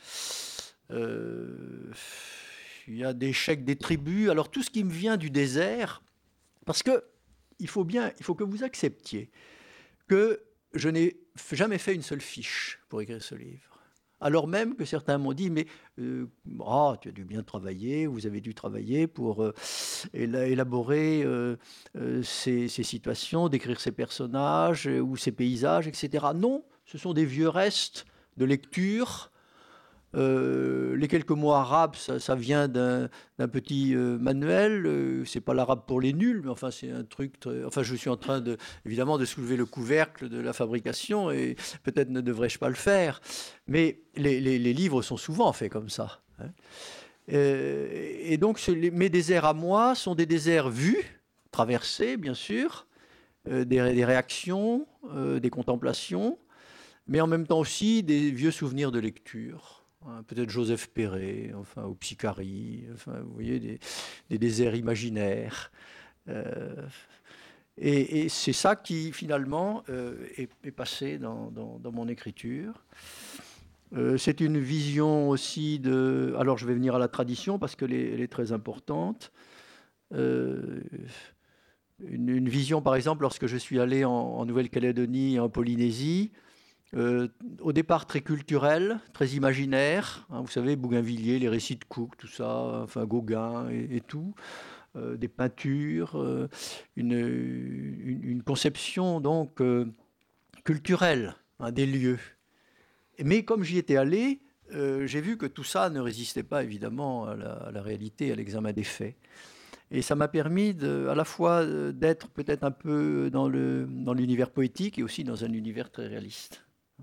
Speaker 2: Il y a des chèques des tribus. Alors tout ce qui me vient du désert, parce que il faut que vous acceptiez que je n'ai jamais fait une seule fiche pour écrire ce livre. Alors même que certains m'ont dit, mais tu as dû bien travailler, vous avez dû travailler pour élaborer ces situations, décrire ces personnages ou ces paysages, etc. Non, ce sont des vieux restes de lecture. Les quelques mots arabes, ça vient d'un petit manuel. C'est pas l'arabe pour les nuls, mais enfin c'est un truc. Enfin, je suis en train évidemment de soulever le couvercle de la fabrication et peut-être ne devrais-je pas le faire. Mais les livres sont souvent faits comme ça. Hein. Et donc mes déserts à moi sont des déserts vus, traversés bien sûr, des réactions, des contemplations, mais en même temps aussi des vieux souvenirs de lecture. Peut-être Joseph Perret, enfin, ou Psychari, enfin, vous voyez, des déserts imaginaires. Et c'est ça qui, finalement, est passé dans mon écriture. C'est une vision aussi de... Alors je vais venir à la tradition parce qu'elle elle est très importante. Une vision, par exemple, lorsque je suis allé en Nouvelle-Calédonie et en Polynésie, au départ très culturel, très imaginaire. Hein, vous savez, Bougainvilliers, les récits de Cook, tout ça, enfin Gauguin et tout. Des peintures, une conception donc culturelle, hein, des lieux. Mais comme j'y étais allé, j'ai vu que tout ça ne résistait pas évidemment à la réalité, à l'examen des faits. Et ça m'a permis à la fois d'être peut-être un peu dans l'univers poétique et aussi dans un univers très réaliste.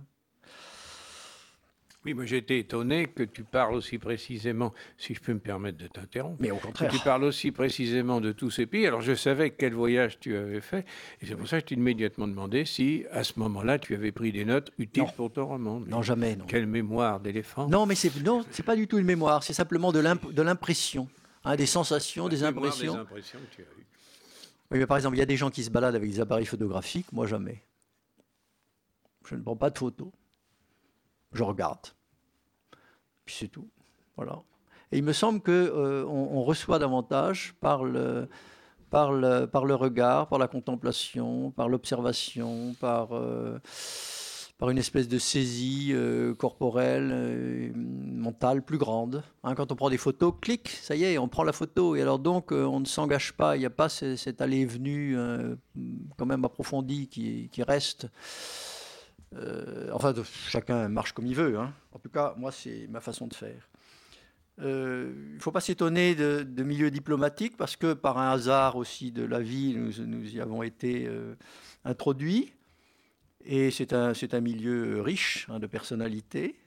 Speaker 1: Oui, moi j'ai été étonné que tu parles aussi précisément, si je peux me permettre de t'interrompre,
Speaker 2: mais au contraire,
Speaker 1: que tu parles aussi précisément de tous ces pays. Alors je savais quel voyage tu avais fait, et c'est pour ça que je t'ai immédiatement demandé si, à ce moment-là, tu avais pris des notes utiles pour ton roman.
Speaker 2: Non, jamais, non.
Speaker 1: Quelle mémoire d'éléphant.
Speaker 2: Non, mais c'est pas du tout une mémoire, c'est simplement de l'impression, hein, des sensations, des impressions.
Speaker 1: Des impressions que tu as eues.
Speaker 2: Oui, mais par exemple, il y a des gens qui se baladent avec des appareils photographiques, moi jamais. Je ne prends pas de photos. Je regarde. Puis c'est tout. Voilà. Et il me semble qu'on reçoit davantage par le regard, par la contemplation, par l'observation, par une espèce de saisie corporelle, mentale plus grande. Hein, quand on prend des photos, clic, ça y est, on prend la photo. Et alors donc, on ne s'engage pas, il n'y a pas cet aller et venu quand même approfondi qui reste. Enfin, chacun marche comme il veut. Hein. En tout cas, moi, c'est ma façon de faire. Il ne faut pas s'étonner de milieux diplomatiques parce que par un hasard aussi de la vie, nous y avons été introduits. Et c'est un milieu riche, hein, de personnalités.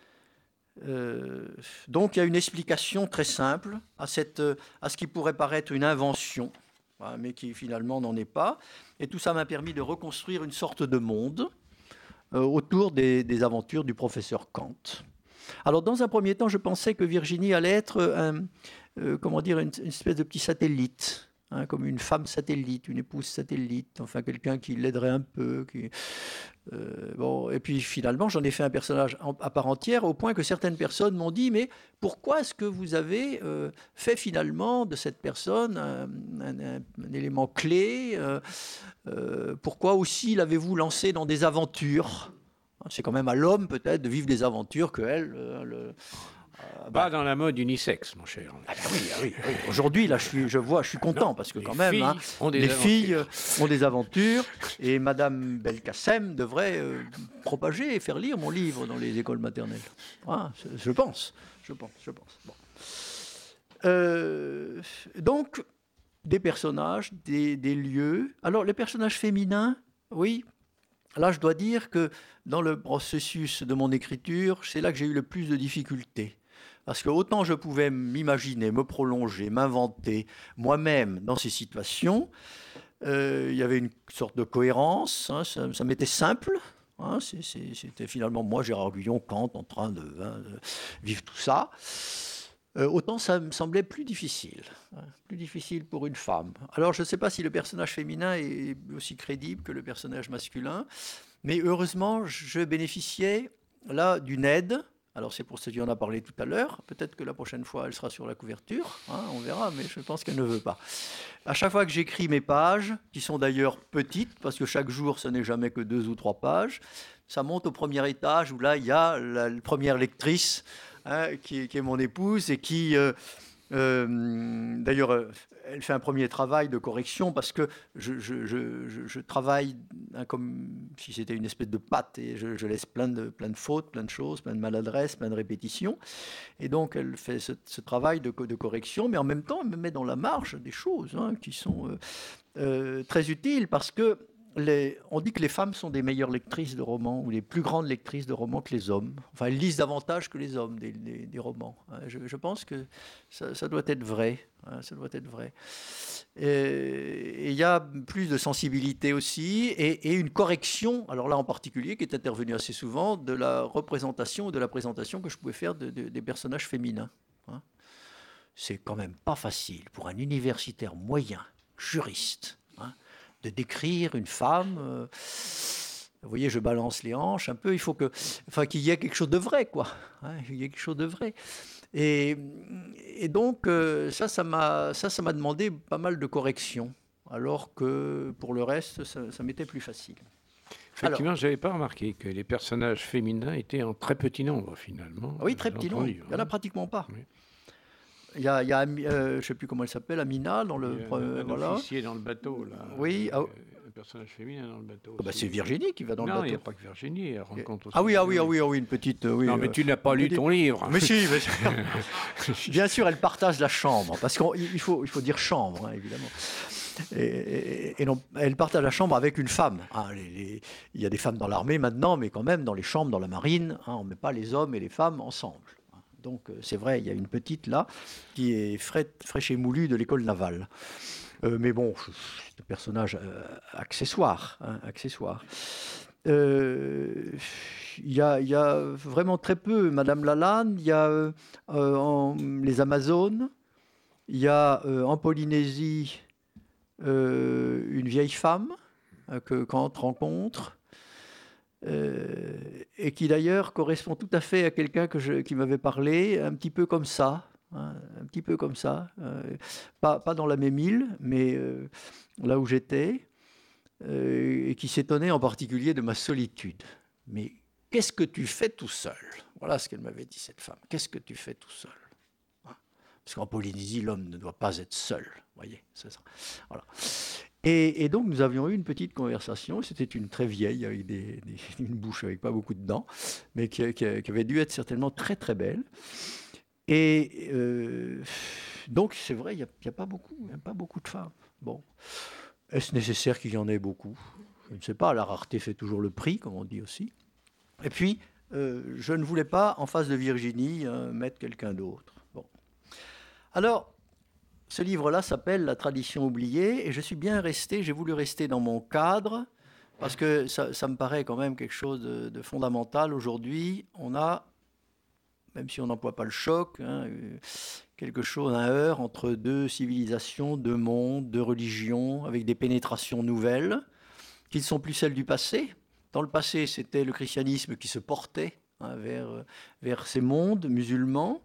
Speaker 2: Donc il y a une explication très simple à ce qui pourrait paraître une invention, hein, mais qui finalement n'en est pas. Et tout ça m'a permis de reconstruire une sorte de monde autour des aventures du professeur Kant. Alors, dans un premier temps, je pensais que Virginie allait être une espèce de petit satellite, hein, comme une femme satellite, une épouse satellite, enfin quelqu'un qui l'aiderait un peu. Bon, et puis finalement, j'en ai fait un personnage à part entière, au point que certaines personnes m'ont dit, mais pourquoi est-ce que vous avez fait finalement de cette personne un élément clé pourquoi aussi l'avez-vous lancée dans des aventures? C'est quand même à l'homme peut-être de vivre des aventures que elle.
Speaker 1: Pas dans la mode unisexe, mon cher.
Speaker 2: Oui. Aujourd'hui, là, je suis content parce que quand même, les filles ont des aventures et Madame Belkacem devrait propager et faire lire mon livre dans les écoles maternelles. Ah, je pense. Bon. Donc, des personnages, des lieux. Alors, les personnages féminins, oui. Là, je dois dire que dans le processus de mon écriture, c'est là que j'ai eu le plus de difficultés. Parce que autant je pouvais m'imaginer, me prolonger, m'inventer moi-même dans ces situations, il y avait une sorte de cohérence, hein, ça m'était simple. Hein, c'était finalement moi, Gérard Guyon, Kant, en train de vivre tout ça. Autant ça me semblait plus difficile pour une femme. Alors je ne sais pas si le personnage féminin est aussi crédible que le personnage masculin, mais heureusement je bénéficiais là d'une aide. Alors c'est pour ça qu'on en a parlé tout à l'heure, peut-être que la prochaine fois elle sera sur la couverture, hein, on verra, mais je pense qu'elle ne veut pas. À chaque fois que j'écris mes pages, qui sont d'ailleurs petites, parce que chaque jour ce n'est jamais que 2 ou 3 pages, ça monte au premier étage où là il y a la première lectrice, hein, qui est mon épouse et qui, d'ailleurs, elle fait un premier travail de correction parce que je travaille, hein, comme si c'était une espèce de pâte et je laisse plein de fautes, plein de choses, plein de maladresses, plein de répétitions. Et donc, elle fait ce travail de correction, mais en même temps, elle me met dans la marge des choses, hein, qui sont très utiles parce que on dit que les femmes sont des meilleures lectrices de romans ou les plus grandes lectrices de romans que les hommes. Enfin, elles lisent davantage que les hommes des romans. Je pense que ça doit être vrai. Ça doit être vrai. Et il y a plus de sensibilité aussi et une correction, alors là en particulier, qui est intervenue assez souvent, de la représentation, de la présentation que je pouvais faire des personnages féminins. C'est quand même pas facile pour un universitaire moyen, juriste, de décrire une femme Vous voyez, je balance les hanches un peu. Il faut qu'il y ait quelque chose de vrai, quoi. Hein, il y ait quelque chose de vrai. Et donc, ça m'a demandé pas mal de corrections, alors que pour le reste, ça m'était plus facile.
Speaker 1: Effectivement, je n'avais pas remarqué que les personnages féminins étaient en très petit nombre, finalement.
Speaker 2: Oui, très petit nombre. Il n'y en a pratiquement pas. Oui. Il y a je ne sais plus comment elle s'appelle, Amina, dans le...
Speaker 1: un officier dans le bateau, là.
Speaker 2: Oui.
Speaker 1: Un personnage féminin dans le bateau.
Speaker 2: C'est Virginie qui va dans le bateau.
Speaker 1: Non, il n'y a pas que Virginie, elle rencontre aussi...
Speaker 2: Oui, une petite...
Speaker 1: non, mais tu n'as pas lu ton livre.
Speaker 2: Mais si, bien sûr, elle partage la chambre, parce qu'il faut dire chambre, hein, évidemment. Et non, elle partage la chambre avec une femme. Hein, il y a des femmes dans l'armée maintenant, mais quand même, dans les chambres, dans la marine, hein, on ne met pas les hommes et les femmes ensemble. Donc, c'est vrai, il y a une petite là, qui est fraîche et moulue de l'école navale. Mais bon, c'est un personnage accessoire. Hein, accessoire. Il y a vraiment très peu. Madame Lalanne, il y a les Amazones, il y a en Polynésie une vieille femme que Kant rencontre. Et qui d'ailleurs correspond tout à fait à quelqu'un qui m'avait parlé, un petit peu comme ça, hein, un petit peu comme ça, pas dans la même île, mais là où j'étais, et qui s'étonnait en particulier de ma solitude. Mais qu'est-ce que tu fais tout seul? Voilà ce qu'elle m'avait dit, cette femme. Qu'est-ce que tu fais tout seul? Parce qu'en Polynésie, l'homme ne doit pas être seul. Vous voyez, c'est ça. Voilà. Et donc, nous avions eu une petite conversation. C'était une très vieille, avec une bouche avec pas beaucoup de dents, mais qui avait dû être certainement très, très belle. Et donc, c'est vrai, il n'y a pas beaucoup de femmes. Bon. Est-ce nécessaire qu'il y en ait beaucoup? Je ne sais pas. La rareté fait toujours le prix, comme on dit aussi. Et puis, je ne voulais pas, en face de Virginie, mettre quelqu'un d'autre. Bon. Alors, ce livre-là s'appelle « La tradition oubliée » et je suis bien resté, j'ai voulu rester dans mon cadre parce que ça me paraît quand même quelque chose de fondamental. Aujourd'hui, on a, même si on n'emploie pas le choc, hein, quelque chose, un heurt entre deux civilisations, deux mondes, deux religions, avec des pénétrations nouvelles qui ne sont plus celles du passé. Dans le passé, c'était le christianisme qui se portait hein, vers ces mondes musulmans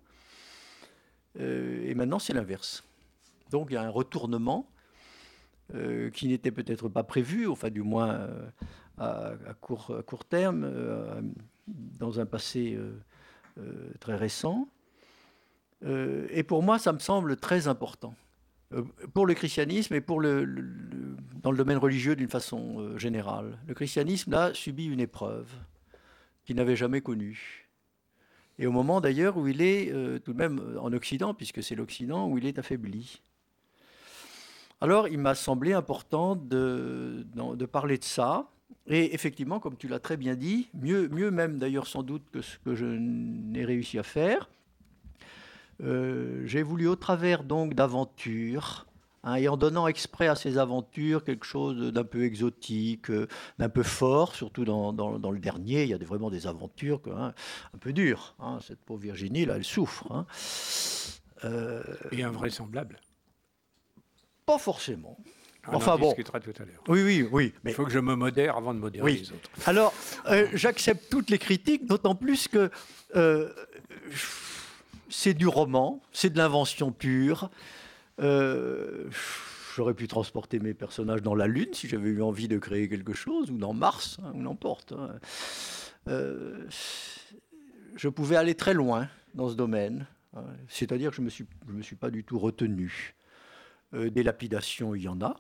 Speaker 2: et maintenant c'est l'inverse. Donc il y a un retournement qui n'était peut-être pas prévu, enfin du moins à court terme, dans un passé très récent. Et pour moi, ça me semble très important. Pour le christianisme et dans le domaine religieux d'une façon générale. Le christianisme, là, subit une épreuve qu'il n'avait jamais connue. Et au moment d'ailleurs où il est, tout de même en Occident, puisque c'est l'Occident, où il est affaibli. Alors, il m'a semblé important de parler de ça. Et effectivement, comme tu l'as très bien dit, mieux même d'ailleurs sans doute que ce que je n'ai réussi à faire, j'ai voulu au travers donc d'aventures, hein, et en donnant exprès à ces aventures quelque chose d'un peu exotique, d'un peu fort, surtout dans le dernier, il y a vraiment des aventures un peu dures. Hein. Cette pauvre Virginie, là, elle souffre. Hein.
Speaker 1: Et invraisemblable.
Speaker 2: Pas forcément.
Speaker 1: On en discutera tout à l'heure.
Speaker 2: Oui.
Speaker 1: Mais il faut que je me modère avant de modérer les autres.
Speaker 2: Alors, j'accepte toutes les critiques, d'autant plus que c'est du roman, c'est de l'invention pure. J'aurais pu transporter mes personnages dans la Lune si j'avais eu envie de créer quelque chose, ou dans Mars, hein, ou n'importe. Hein. Je pouvais aller très loin dans ce domaine. Hein. C'est-à-dire que je me suis pas du tout retenu. Des lapidations, il y en a.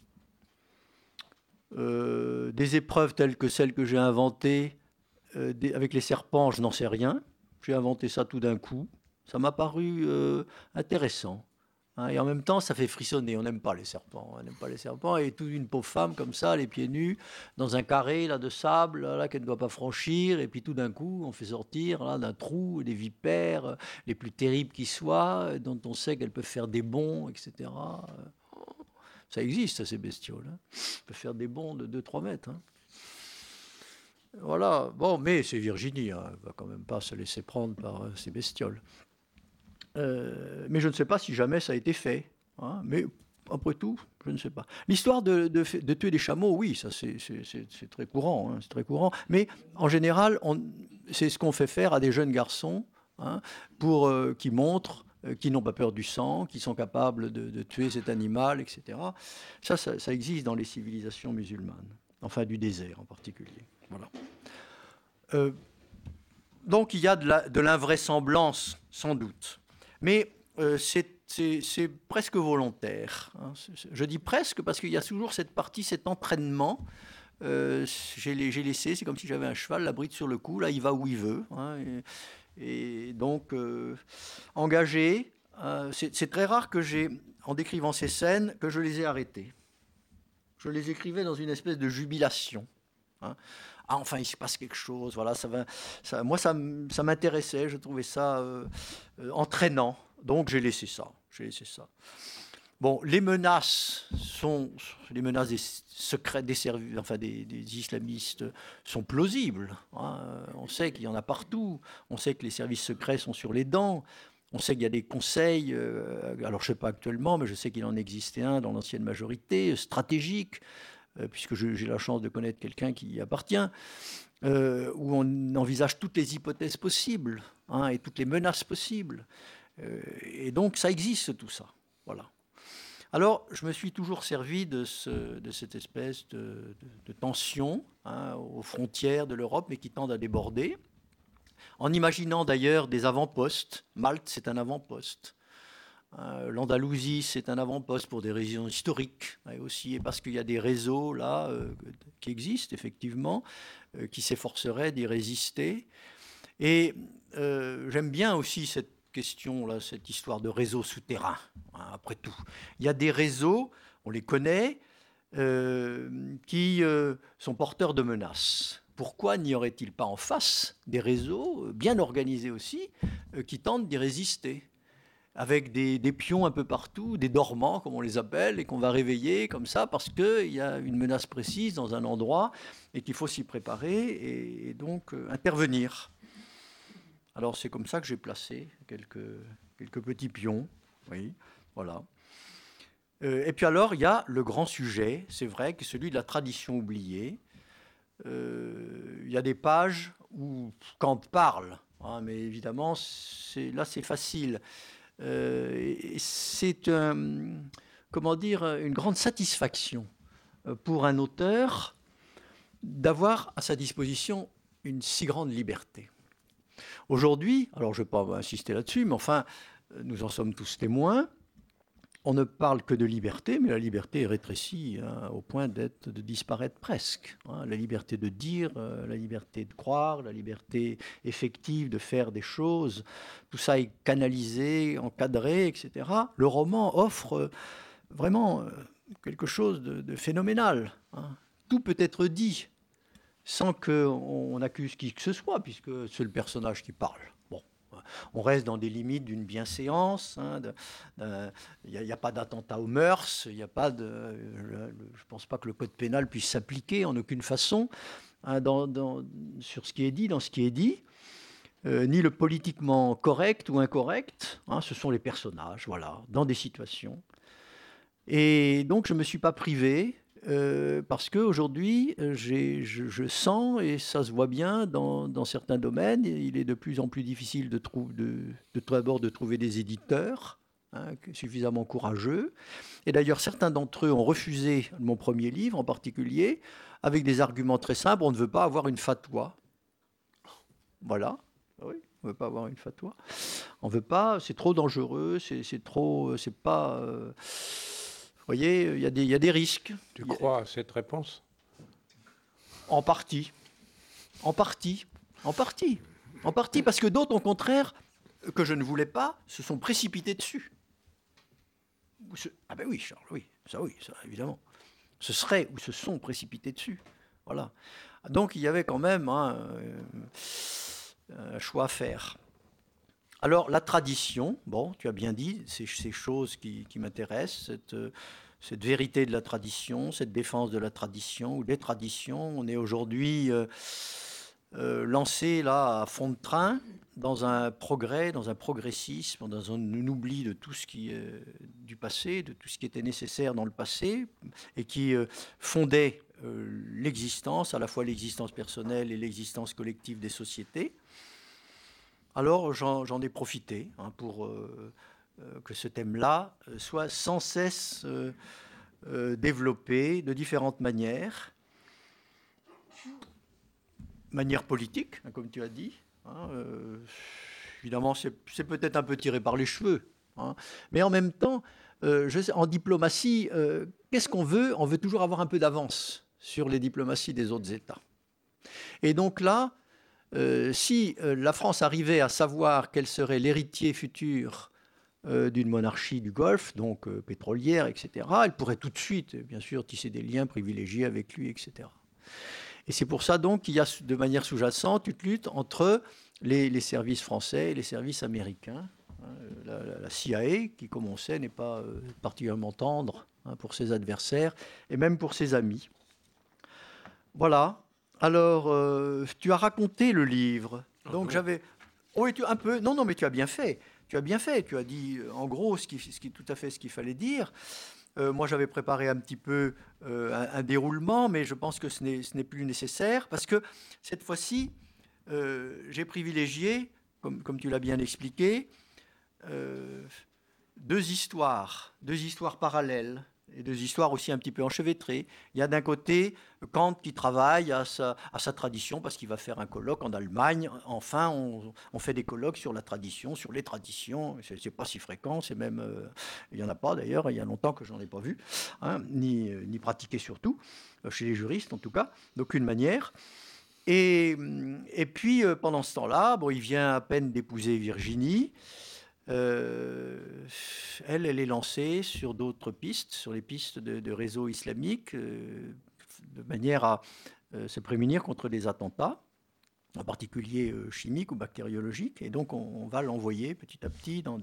Speaker 2: Des épreuves telles que celles que j'ai inventées avec les serpents, je n'en sais rien. J'ai inventé ça tout d'un coup. Ça m'a paru intéressant. Hein, et en même temps, ça fait frissonner. On n'aime pas les serpents. On n'aime pas les serpents. Et toute une pauvre femme comme ça, les pieds nus, dans un carré là, de sable là, qu'elle ne doit pas franchir. Et puis tout d'un coup, on fait sortir là, d'un trou des vipères, les plus terribles qui soient, dont on sait qu'elles peuvent faire des bonds, etc. Ça existe, ces bestioles. Hein. Elles peuvent faire des bonds de 2-3 mètres. Hein. Voilà. Bon, mais c'est Virginie. Hein. Elle ne va quand même pas se laisser prendre par ces bestioles. Mais je ne sais pas si jamais ça a été fait. Hein. Mais Après tout, je ne sais pas. L'histoire de tuer des chameaux, oui, ça c'est très courant, hein, c'est très courant. Mais en général, c'est ce qu'on fait faire à des jeunes garçons, hein, pour qui montrent qui n'ont pas peur du sang, qui sont capables de tuer cet animal, etc. Ça existe dans les civilisations musulmanes, enfin du désert en particulier. Voilà. Donc il y a de l'invraisemblance, sans doute. Mais c'est presque volontaire. Hein. Je dis presque parce qu'il y a toujours cette partie, cet entraînement. J'ai laissé, c'est comme si j'avais un cheval, la bride sur le cou, là il va où il veut. Hein, et donc engagé, c'est très rare que en décrivant ces scènes, que je les ai arrêtées. Je les écrivais dans une espèce de jubilation. Hein. Ah, enfin, il se passe quelque chose. Voilà, moi, ça m'intéressait. Je trouvais ça entraînant. Donc, j'ai laissé ça. Bon, les menaces des secrets des services, enfin des islamistes sont plausibles. Hein. On sait qu'il y en a partout. On sait que les services secrets sont sur les dents. On sait qu'il y a des conseils, alors je ne sais pas actuellement, mais je sais qu'il en existait un dans l'ancienne majorité, stratégique, puisque j'ai la chance de connaître quelqu'un qui y appartient, où on envisage toutes les hypothèses possibles, hein, et toutes les menaces possibles. Et donc ça existe tout ça. Voilà. Alors je me suis toujours servi de cette espèce de tension, hein, aux frontières de l'Europe, mais qui tendent à déborder, en imaginant d'ailleurs des avant-postes. Malte, c'est un avant-poste. L'Andalousie, c'est un avant-poste pour des raisons historiques, et aussi et parce qu'il y a des réseaux là qui existent effectivement, qui s'efforceraient d'y résister. Et j'aime bien aussi cette question là, cette histoire de réseaux souterrains. Hein, après tout, il y a des réseaux, on les connaît, qui sont porteurs de menaces. Pourquoi n'y aurait-il pas en face des réseaux bien organisés aussi qui tentent d'y résister, avec des pions un peu partout, des dormants comme on les appelle, et qu'on va réveiller comme ça parce qu'il y a une menace précise dans un endroit et qu'il faut s'y préparer et donc intervenir. Alors c'est comme ça que j'ai placé quelques petits pions. Oui, voilà. Et puis alors il y a le grand sujet, c'est vrai, que celui de la tradition oubliée. Il y a des pages où Kant parle, hein, mais évidemment là c'est facile. C'est comment dire, une grande satisfaction pour un auteur d'avoir à sa disposition une si grande liberté. Aujourd'hui, alors je ne vais pas insister là-dessus, mais enfin, nous en sommes tous témoins, on ne parle que de liberté, mais la liberté est rétrécie, hein, au point de disparaître presque. Hein. La liberté de dire, la liberté de croire, la liberté effective de faire des choses, tout ça est canalisé, encadré, etc. Le roman offre vraiment quelque chose de phénoménal. Hein. Tout peut être dit sans qu'on accuse qui que ce soit, puisque c'est le personnage qui parle. On reste dans des limites d'une bienséance. Hein, il n'y a pas d'attentat aux mœurs. Je ne pense pas que le code pénal puisse s'appliquer en aucune façon, hein, sur ce qui est dit, dans ce qui est dit. Ni le politiquement correct ou incorrect. Hein, ce sont les personnages, voilà, dans des situations. Et donc, je ne me suis pas privé. Parce qu'aujourd'hui, je sens, et ça se voit bien dans certains domaines, il est de plus en plus difficile d'abord de trouver des éditeurs, hein, suffisamment courageux. Et d'ailleurs, certains d'entre eux ont refusé mon premier livre en particulier, avec des arguments très simples. On ne veut pas avoir une fatwa. Voilà. Oui, on ne veut pas avoir une fatwa. On ne veut pas, c'est trop dangereux, c'est pas... Vous voyez, il y a des risques.
Speaker 1: Tu crois à cette réponse ?
Speaker 2: En partie. Parce que d'autres, au contraire, que je ne voulais pas, se sont précipités dessus. Ah ben oui, Charles, oui, ça évidemment. Se sont précipités dessus. Voilà. Donc il y avait quand même un choix à faire. Alors, la tradition, bon, tu as bien dit, ces choses qui m'intéressent, cette vérité de la tradition, cette défense de la tradition, ou des traditions. On est aujourd'hui lancé là à fond de train dans un progrès, dans un progressisme, dans un oubli de tout ce qui est du passé, de tout ce qui était nécessaire dans le passé, et qui fondait l'existence, à la fois l'existence personnelle et l'existence collective des sociétés. Alors j'en ai profité pour que ce thème-là soit sans cesse développé de différentes manières. Manière politique, comme tu as dit. Évidemment, c'est peut-être un peu tiré par les cheveux. Mais en même temps, en diplomatie, qu'est-ce qu'on veut? On veut toujours avoir un peu d'avance sur les diplomaties des autres États. Et donc là, si la France arrivait à savoir quel serait l'héritier futur d'une monarchie du Golfe, donc pétrolière, etc., elle pourrait tout de suite, bien sûr, tisser des liens privilégiés avec lui, etc. Et c'est pour ça donc qu'il y a de manière sous-jacente une lutte entre les services français et les services américains. La CIA, qui, comme on sait, n'est pas particulièrement tendre pour ses adversaires et même pour ses amis. Voilà. Alors, tu as raconté le livre. Donc j'avais... Oui, un peu... Non, mais tu as bien fait. Tu as bien fait. Tu as dit, en gros, ce qui tout à fait ce qu'il fallait dire. Moi, j'avais préparé un petit peu un déroulement, mais je pense que ce n'est plus nécessaire, parce que cette fois-ci, j'ai privilégié, comme tu l'as bien expliqué, deux histoires parallèles, et deux histoires aussi un petit peu enchevêtrées. Il y a d'un côté Kant qui travaille à sa tradition parce qu'il va faire un colloque en Allemagne. Enfin, on fait des colloques sur la tradition, sur les traditions. C'est pas si fréquent, c'est même... il n'y en a pas d'ailleurs, il y a longtemps que j'en ai pas vu, ni pratiqué surtout, chez les juristes en tout cas, d'aucune manière. Et puis, pendant ce temps-là, il vient à peine d'épouser Virginie. Elle est lancée sur d'autres pistes, sur les pistes de réseaux islamiques, de manière à se prémunir contre des attentats, en particulier chimiques ou bactériologiques. Et donc, on va l'envoyer petit à petit dans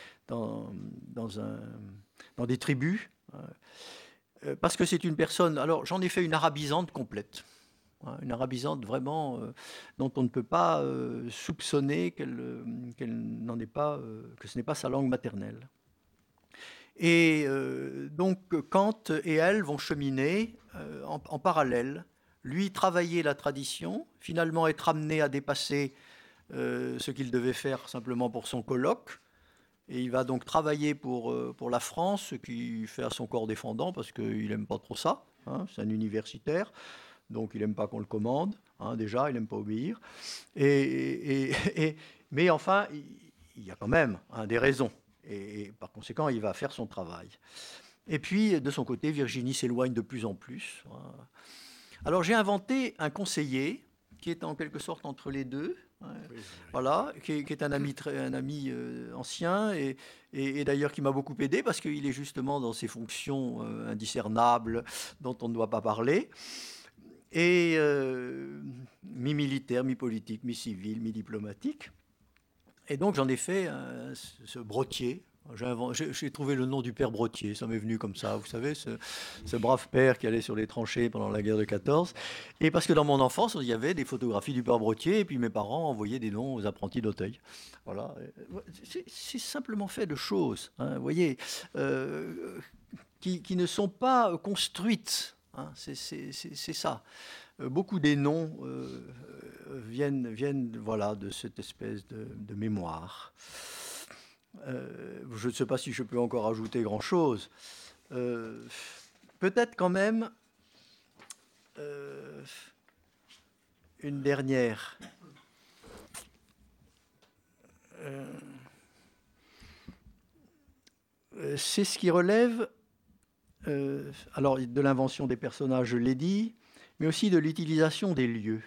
Speaker 2: des tribus, parce que c'est une personne... Alors, j'en ai fait une arabisante complète. Une arabisante vraiment dont on ne peut pas soupçonner qu'elle n'en est pas, que ce n'est pas sa langue maternelle. Et donc Kant et elle vont cheminer en parallèle, lui travailler la tradition, finalement être amené à dépasser ce qu'il devait faire simplement pour son colloque. Et il va donc travailler pour la France, ce qu'il fait à son corps défendant parce qu'il n'aime pas trop ça, c'est un universitaire. Donc il n'aime pas qu'on le commande, déjà, il n'aime pas obéir. Mais enfin, il y a quand même des raisons. Et par conséquent, il va faire son travail. Et puis, de son côté, Virginie s'éloigne de plus en plus. Alors j'ai inventé un conseiller qui est en quelque sorte entre les deux. Voilà, qui est un ami ancien et d'ailleurs qui m'a beaucoup aidé parce qu'il est justement dans ses fonctions indiscernables dont on ne doit pas parler. Et mi-militaire, mi-politique, mi-civil, mi-diplomatique. Et donc j'en ai fait ce Brottier. J'ai trouvé le nom du père Brottier, ça m'est venu comme ça, vous savez, ce brave père qui allait sur les tranchées pendant la guerre de 14. Et parce que dans mon enfance, il y avait des photographies du père Brottier, et puis mes parents envoyaient des noms aux apprentis d'Auteuil. Voilà. C'est simplement fait de choses, vous voyez, qui ne sont pas construites. C'est ça. Beaucoup des noms viennent voilà, de cette espèce de mémoire. Je ne sais pas si je peux encore ajouter grand-chose. Peut-être quand même une dernière. C'est ce qui relève... alors, de l'invention des personnages, je l'ai dit, mais aussi de l'utilisation des lieux.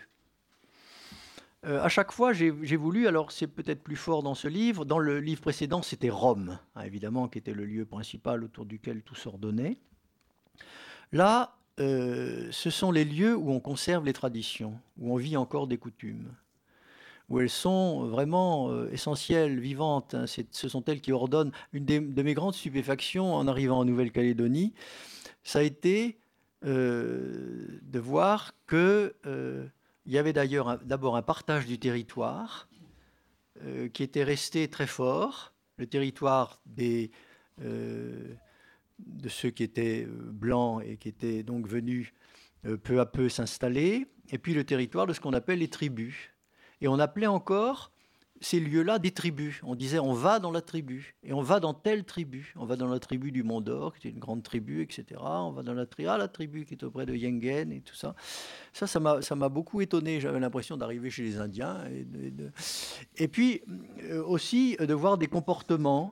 Speaker 2: À chaque fois, j'ai voulu, alors c'est peut-être plus fort dans ce livre, dans le livre précédent, c'était Rome, évidemment, qui était le lieu principal autour duquel tout s'ordonnait. Là, ce sont les lieux où on conserve les traditions, où on vit encore des coutumes, où elles sont vraiment essentielles, vivantes. Ce sont elles qui ordonnent. Une de mes grandes stupéfactions en arrivant en Nouvelle-Calédonie, ça a été de voir qu'il y avait d'abord un partage du territoire qui était resté très fort, le territoire de ceux qui étaient blancs et qui étaient donc venus peu à peu s'installer, et puis le territoire de ce qu'on appelle les tribus. Et on appelait encore ces lieux-là des tribus. On disait on va dans la tribu, et on va dans telle tribu. On va dans la tribu du Mont d'Or, qui est une grande tribu, etc. On va dans la tribu qui est auprès de Yengen et tout ça. Ça m'a beaucoup étonné. J'avais l'impression d'arriver chez les Indiens. Et puis aussi de voir des comportements.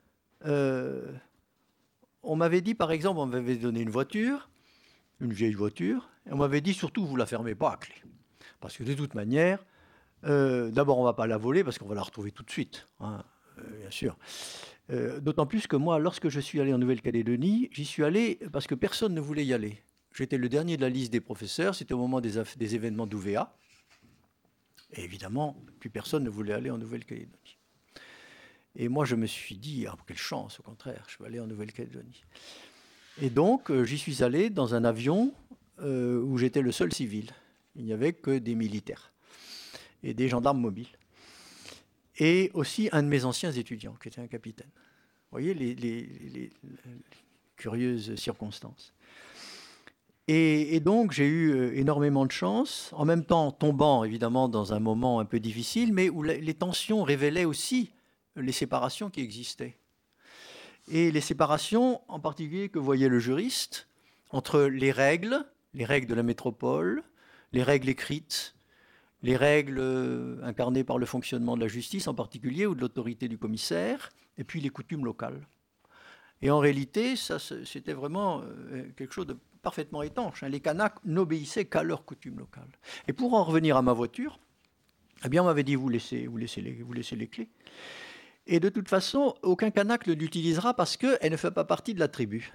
Speaker 2: On m'avait dit, par exemple, on m'avait donné une voiture, une vieille voiture, et on m'avait dit surtout, vous ne la fermez pas à clé. Parce que de toute manière, d'abord, on ne va pas la voler parce qu'on va la retrouver tout de suite, hein, bien sûr. D'autant plus que moi, lorsque je suis allé en Nouvelle-Calédonie, j'y suis allé parce que personne ne voulait y aller. J'étais le dernier de la liste des professeurs, c'était au moment des événements d'UVA. Et évidemment, plus personne ne voulait aller en Nouvelle-Calédonie. Et moi, je me suis dit, ah, quelle chance, au contraire, je vais aller en Nouvelle-Calédonie. Et donc, j'y suis allé dans un avion où j'étais le seul civil. Il n'y avait que des militaires et des gendarmes mobiles. Et aussi un de mes anciens étudiants, qui était un capitaine. Vous voyez les curieuses circonstances. Et donc, j'ai eu énormément de chance, en même temps tombant, évidemment, dans un moment un peu difficile, mais où les tensions révélaient aussi les séparations qui existaient. Et les séparations, en particulier, que voyait le juriste, entre les règles de la métropole, les règles écrites, les règles incarnées par le fonctionnement de la justice en particulier, ou de l'autorité du commissaire, et puis les coutumes locales. Et en réalité, ça, c'était vraiment quelque chose de parfaitement étanche. Les Kanaks n'obéissaient qu'à leurs coutumes locales. Et pour en revenir à ma voiture, eh bien, on m'avait dit, vous laissez les clés. Et de toute façon, aucun Kanak ne l'utilisera parce qu'elle ne fait pas partie de la tribu.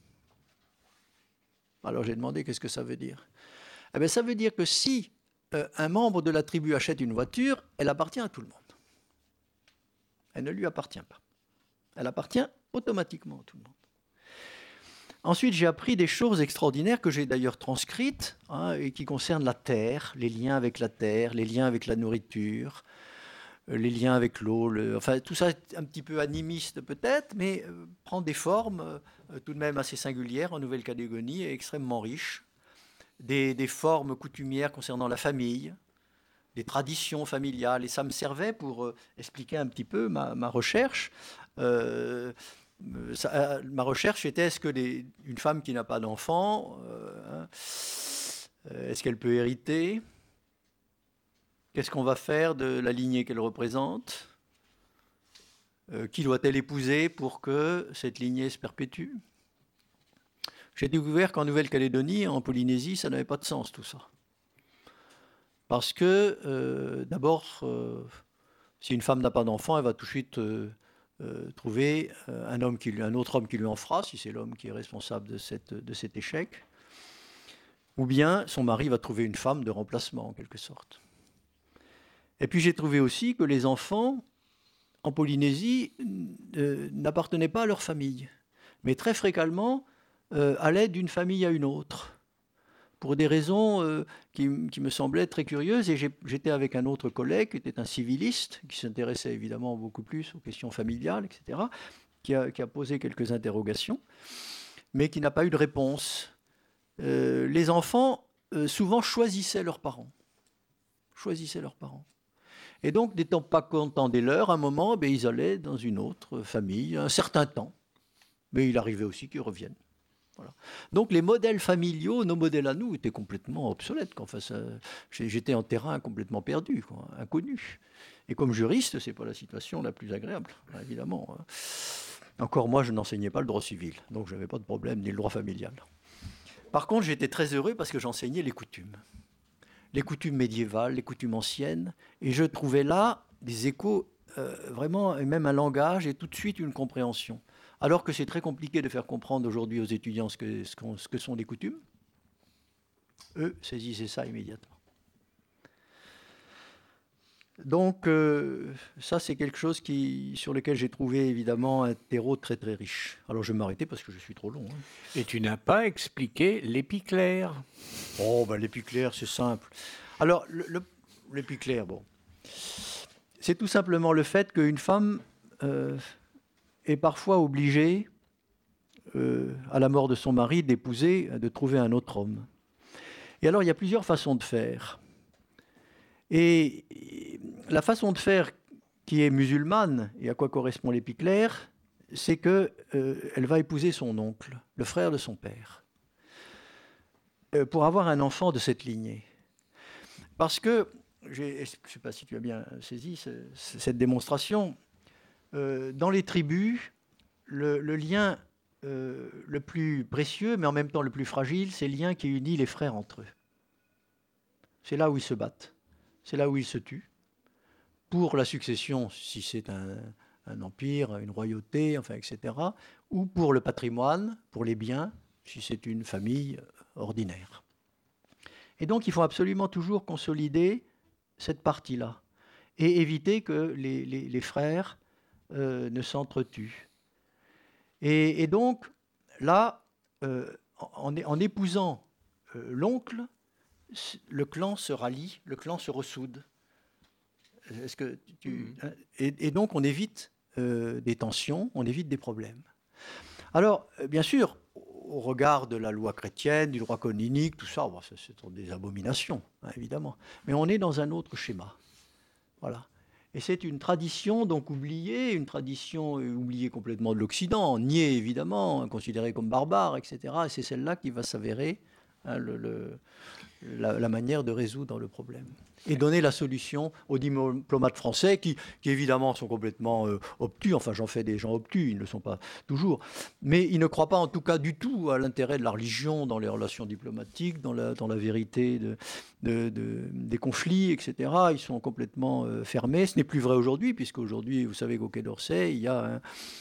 Speaker 2: Alors j'ai demandé qu'est-ce que ça veut dire. Eh bien, ça veut dire que si un membre de la tribu achète une voiture, elle appartient à tout le monde. Elle ne lui appartient pas. Elle appartient automatiquement à tout le monde. Ensuite, j'ai appris des choses extraordinaires que j'ai d'ailleurs transcrites, et qui concernent la terre, les liens avec la terre, les liens avec la nourriture, les liens avec l'eau. Enfin, tout ça est un petit peu animiste peut-être, mais prend des formes tout de même assez singulières en Nouvelle-Calédonie et extrêmement riches. Des formes coutumières concernant la famille, des traditions familiales. Et ça me servait pour expliquer un petit peu ma recherche. Ma recherche était, est-ce que une femme qui n'a pas d'enfant, est-ce qu'elle peut hériter ? Qu'est-ce qu'on va faire de la lignée qu'elle représente ? Qui doit-elle épouser pour que cette lignée se perpétue ? J'ai découvert qu'en Nouvelle-Calédonie, en Polynésie, ça n'avait pas de sens tout ça. Parce que, d'abord, si une femme n'a pas d'enfant, elle va tout de suite trouver un autre homme qui lui en fera, si c'est l'homme qui est responsable de cet échec. Ou bien son mari va trouver une femme de remplacement, en quelque sorte. Et puis j'ai trouvé aussi que les enfants, en Polynésie, n'appartenaient pas à leur famille, mais très fréquemment allaient d'une famille à une autre, pour des raisons qui me semblaient très curieuses. Et j'étais avec un autre collègue, qui était un civiliste, qui s'intéressait évidemment beaucoup plus aux questions familiales, etc., qui a posé quelques interrogations, mais qui n'a pas eu de réponse. Les enfants, souvent, choisissaient leurs parents. Et donc, n'étant pas contents des leurs, à un moment, ils allaient dans une autre famille, un certain temps. Mais il arrivait aussi qu'ils reviennent. Voilà. Donc les modèles familiaux, nos modèles à nous, étaient complètement obsolètes. Enfin, j'étais en terrain complètement perdu, inconnu. Et comme juriste, ce n'est pas la situation la plus agréable, évidemment. Encore moi, je n'enseignais pas le droit civil, donc je n'avais pas de problème, ni le droit familial. Par contre, j'étais très heureux parce que j'enseignais les coutumes médiévales, les coutumes anciennes, et je trouvais là des échos, vraiment, et même un langage, et tout de suite une compréhension. Alors que c'est très compliqué de faire comprendre aujourd'hui aux étudiants ce que sont les coutumes, eux saisissaient ça immédiatement. Donc, ça, c'est quelque chose sur lequel j'ai trouvé évidemment un terreau très très riche. Alors, je vais m'arrêter parce que je suis trop long.
Speaker 1: Et tu n'as pas expliqué l'épiclère.
Speaker 2: Oh, l'épiclère, c'est simple. Alors, l'épiclère, bon, c'est tout simplement le fait qu'une femme est parfois obligée, à la mort de son mari, d'épouser, de trouver un autre homme. Et alors, il y a plusieurs façons de faire. Et la façon de faire qui est musulmane, et à quoi correspond l'épiclère, c'est qu'elle va épouser son oncle, le frère de son père, pour avoir un enfant de cette lignée. Parce que, je ne sais pas si tu as bien saisi cette démonstration, dans les tribus, le lien le plus précieux, mais en même temps le plus fragile, c'est le lien qui unit les frères entre eux. C'est là où ils se battent, c'est là où ils se tuent. Pour la succession, si c'est un empire, une royauté, enfin, etc., ou pour le patrimoine, pour les biens, si c'est une famille ordinaire. Et donc, il faut absolument toujours consolider cette partie-là et éviter que les frères ne s'entretuent. Et donc, là, en épousant l'oncle, le clan se rallie, le clan se ressoude. Est-ce que et donc, on évite des tensions, on évite des problèmes. Alors, bien sûr, au regard de la loi chrétienne, du droit canonique, tout ça, ce sont des abominations, hein, évidemment. Mais on est dans un autre schéma. Voilà. Et c'est une tradition donc oubliée, une tradition oubliée complètement de l'Occident, niée évidemment, considérée comme barbare, etc. Et c'est celle-là qui va s'avérer la manière de résoudre le problème. Et donner la solution aux diplomates français qui évidemment sont complètement obtus. Enfin, j'en fais des gens obtus, ils ne le sont pas toujours. Mais ils ne croient pas en tout cas du tout à l'intérêt de la religion dans les relations diplomatiques, dans la vérité des conflits, etc. Ils sont complètement fermés. Ce n'est plus vrai aujourd'hui, puisque aujourd'hui, vous savez qu'au Quai d'Orsay, il y a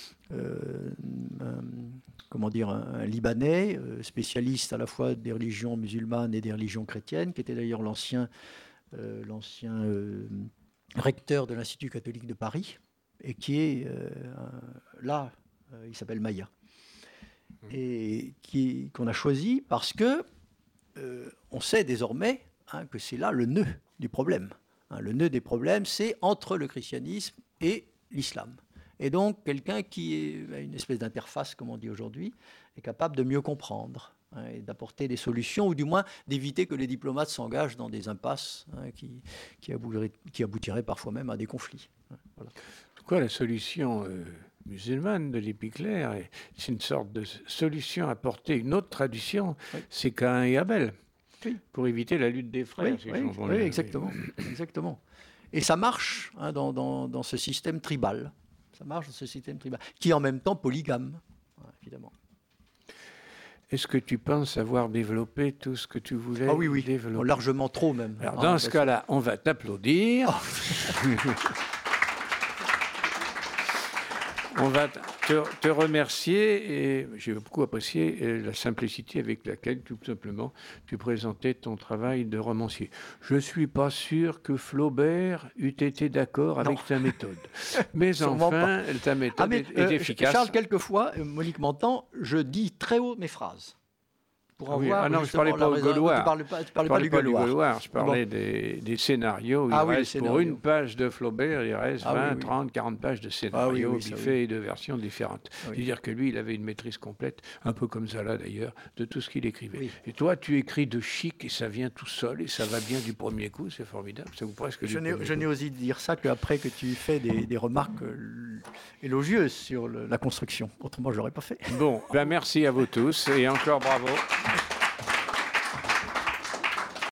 Speaker 2: un Libanais, spécialiste à la fois des religions musulmanes et des religions chrétiennes, qui était d'ailleurs l'ancien recteur de l'Institut catholique de Paris, et qui est là, il s'appelle Maya, et qu'on a choisi parce que on sait désormais que c'est là le nœud du problème. Le nœud des problèmes, c'est entre le christianisme et l'islam. Et donc, quelqu'un qui est une espèce d'interface, comme on dit aujourd'hui, est capable de mieux comprendre et d'apporter des solutions, ou du moins d'éviter que les diplomates s'engagent dans des impasses qui aboutiraient parfois même à des conflits. Voilà.
Speaker 1: Pourquoi la solution musulmane de l'épiclère, c'est une sorte de solution apportée, une autre tradition, oui. C'est Caïn et Abel, oui. Pour éviter la lutte des frères.
Speaker 2: Oui, exactement. Exactement. Et ça marche dans ce système tribal. Ça marche dans ce système tribal, qui est en même temps polygame, évidemment.
Speaker 1: Est-ce que tu penses avoir développé tout ce que tu voulais développer ?
Speaker 2: Largement trop même.
Speaker 1: Alors, dans ce cas-là, on va t'applaudir. On va te remercier et j'ai beaucoup apprécié la simplicité avec laquelle, tout simplement, tu présentais ton travail de romancier. Je ne suis pas sûr que Flaubert eût été d'accord avec ta méthode. Mais enfin, ta méthode est efficace.
Speaker 2: Charles, quelquefois, Monique m'entend, je dis très haut mes phrases.
Speaker 1: Non, je ne parlais pas au Gaulois. Tu parlais pas du Gaulois. Je parlais des scénarios. Il reste, pour une page de Flaubert, il reste 20, 30, 40 pages de scénarios biffés et de versions différentes. C'est-à-dire que lui, il avait une maîtrise complète, un peu comme Zola d'ailleurs, de tout ce qu'il écrivait. Oui. Et toi, tu écris de chic et ça vient tout seul et ça va bien du premier coup. C'est formidable. Ça vous presque
Speaker 2: je n'ai osé dire ça qu'après que tu fais des remarques élogieuses sur la construction. Autrement, je ne l'aurais pas fait.
Speaker 1: Bon, merci à vous tous et encore bravo.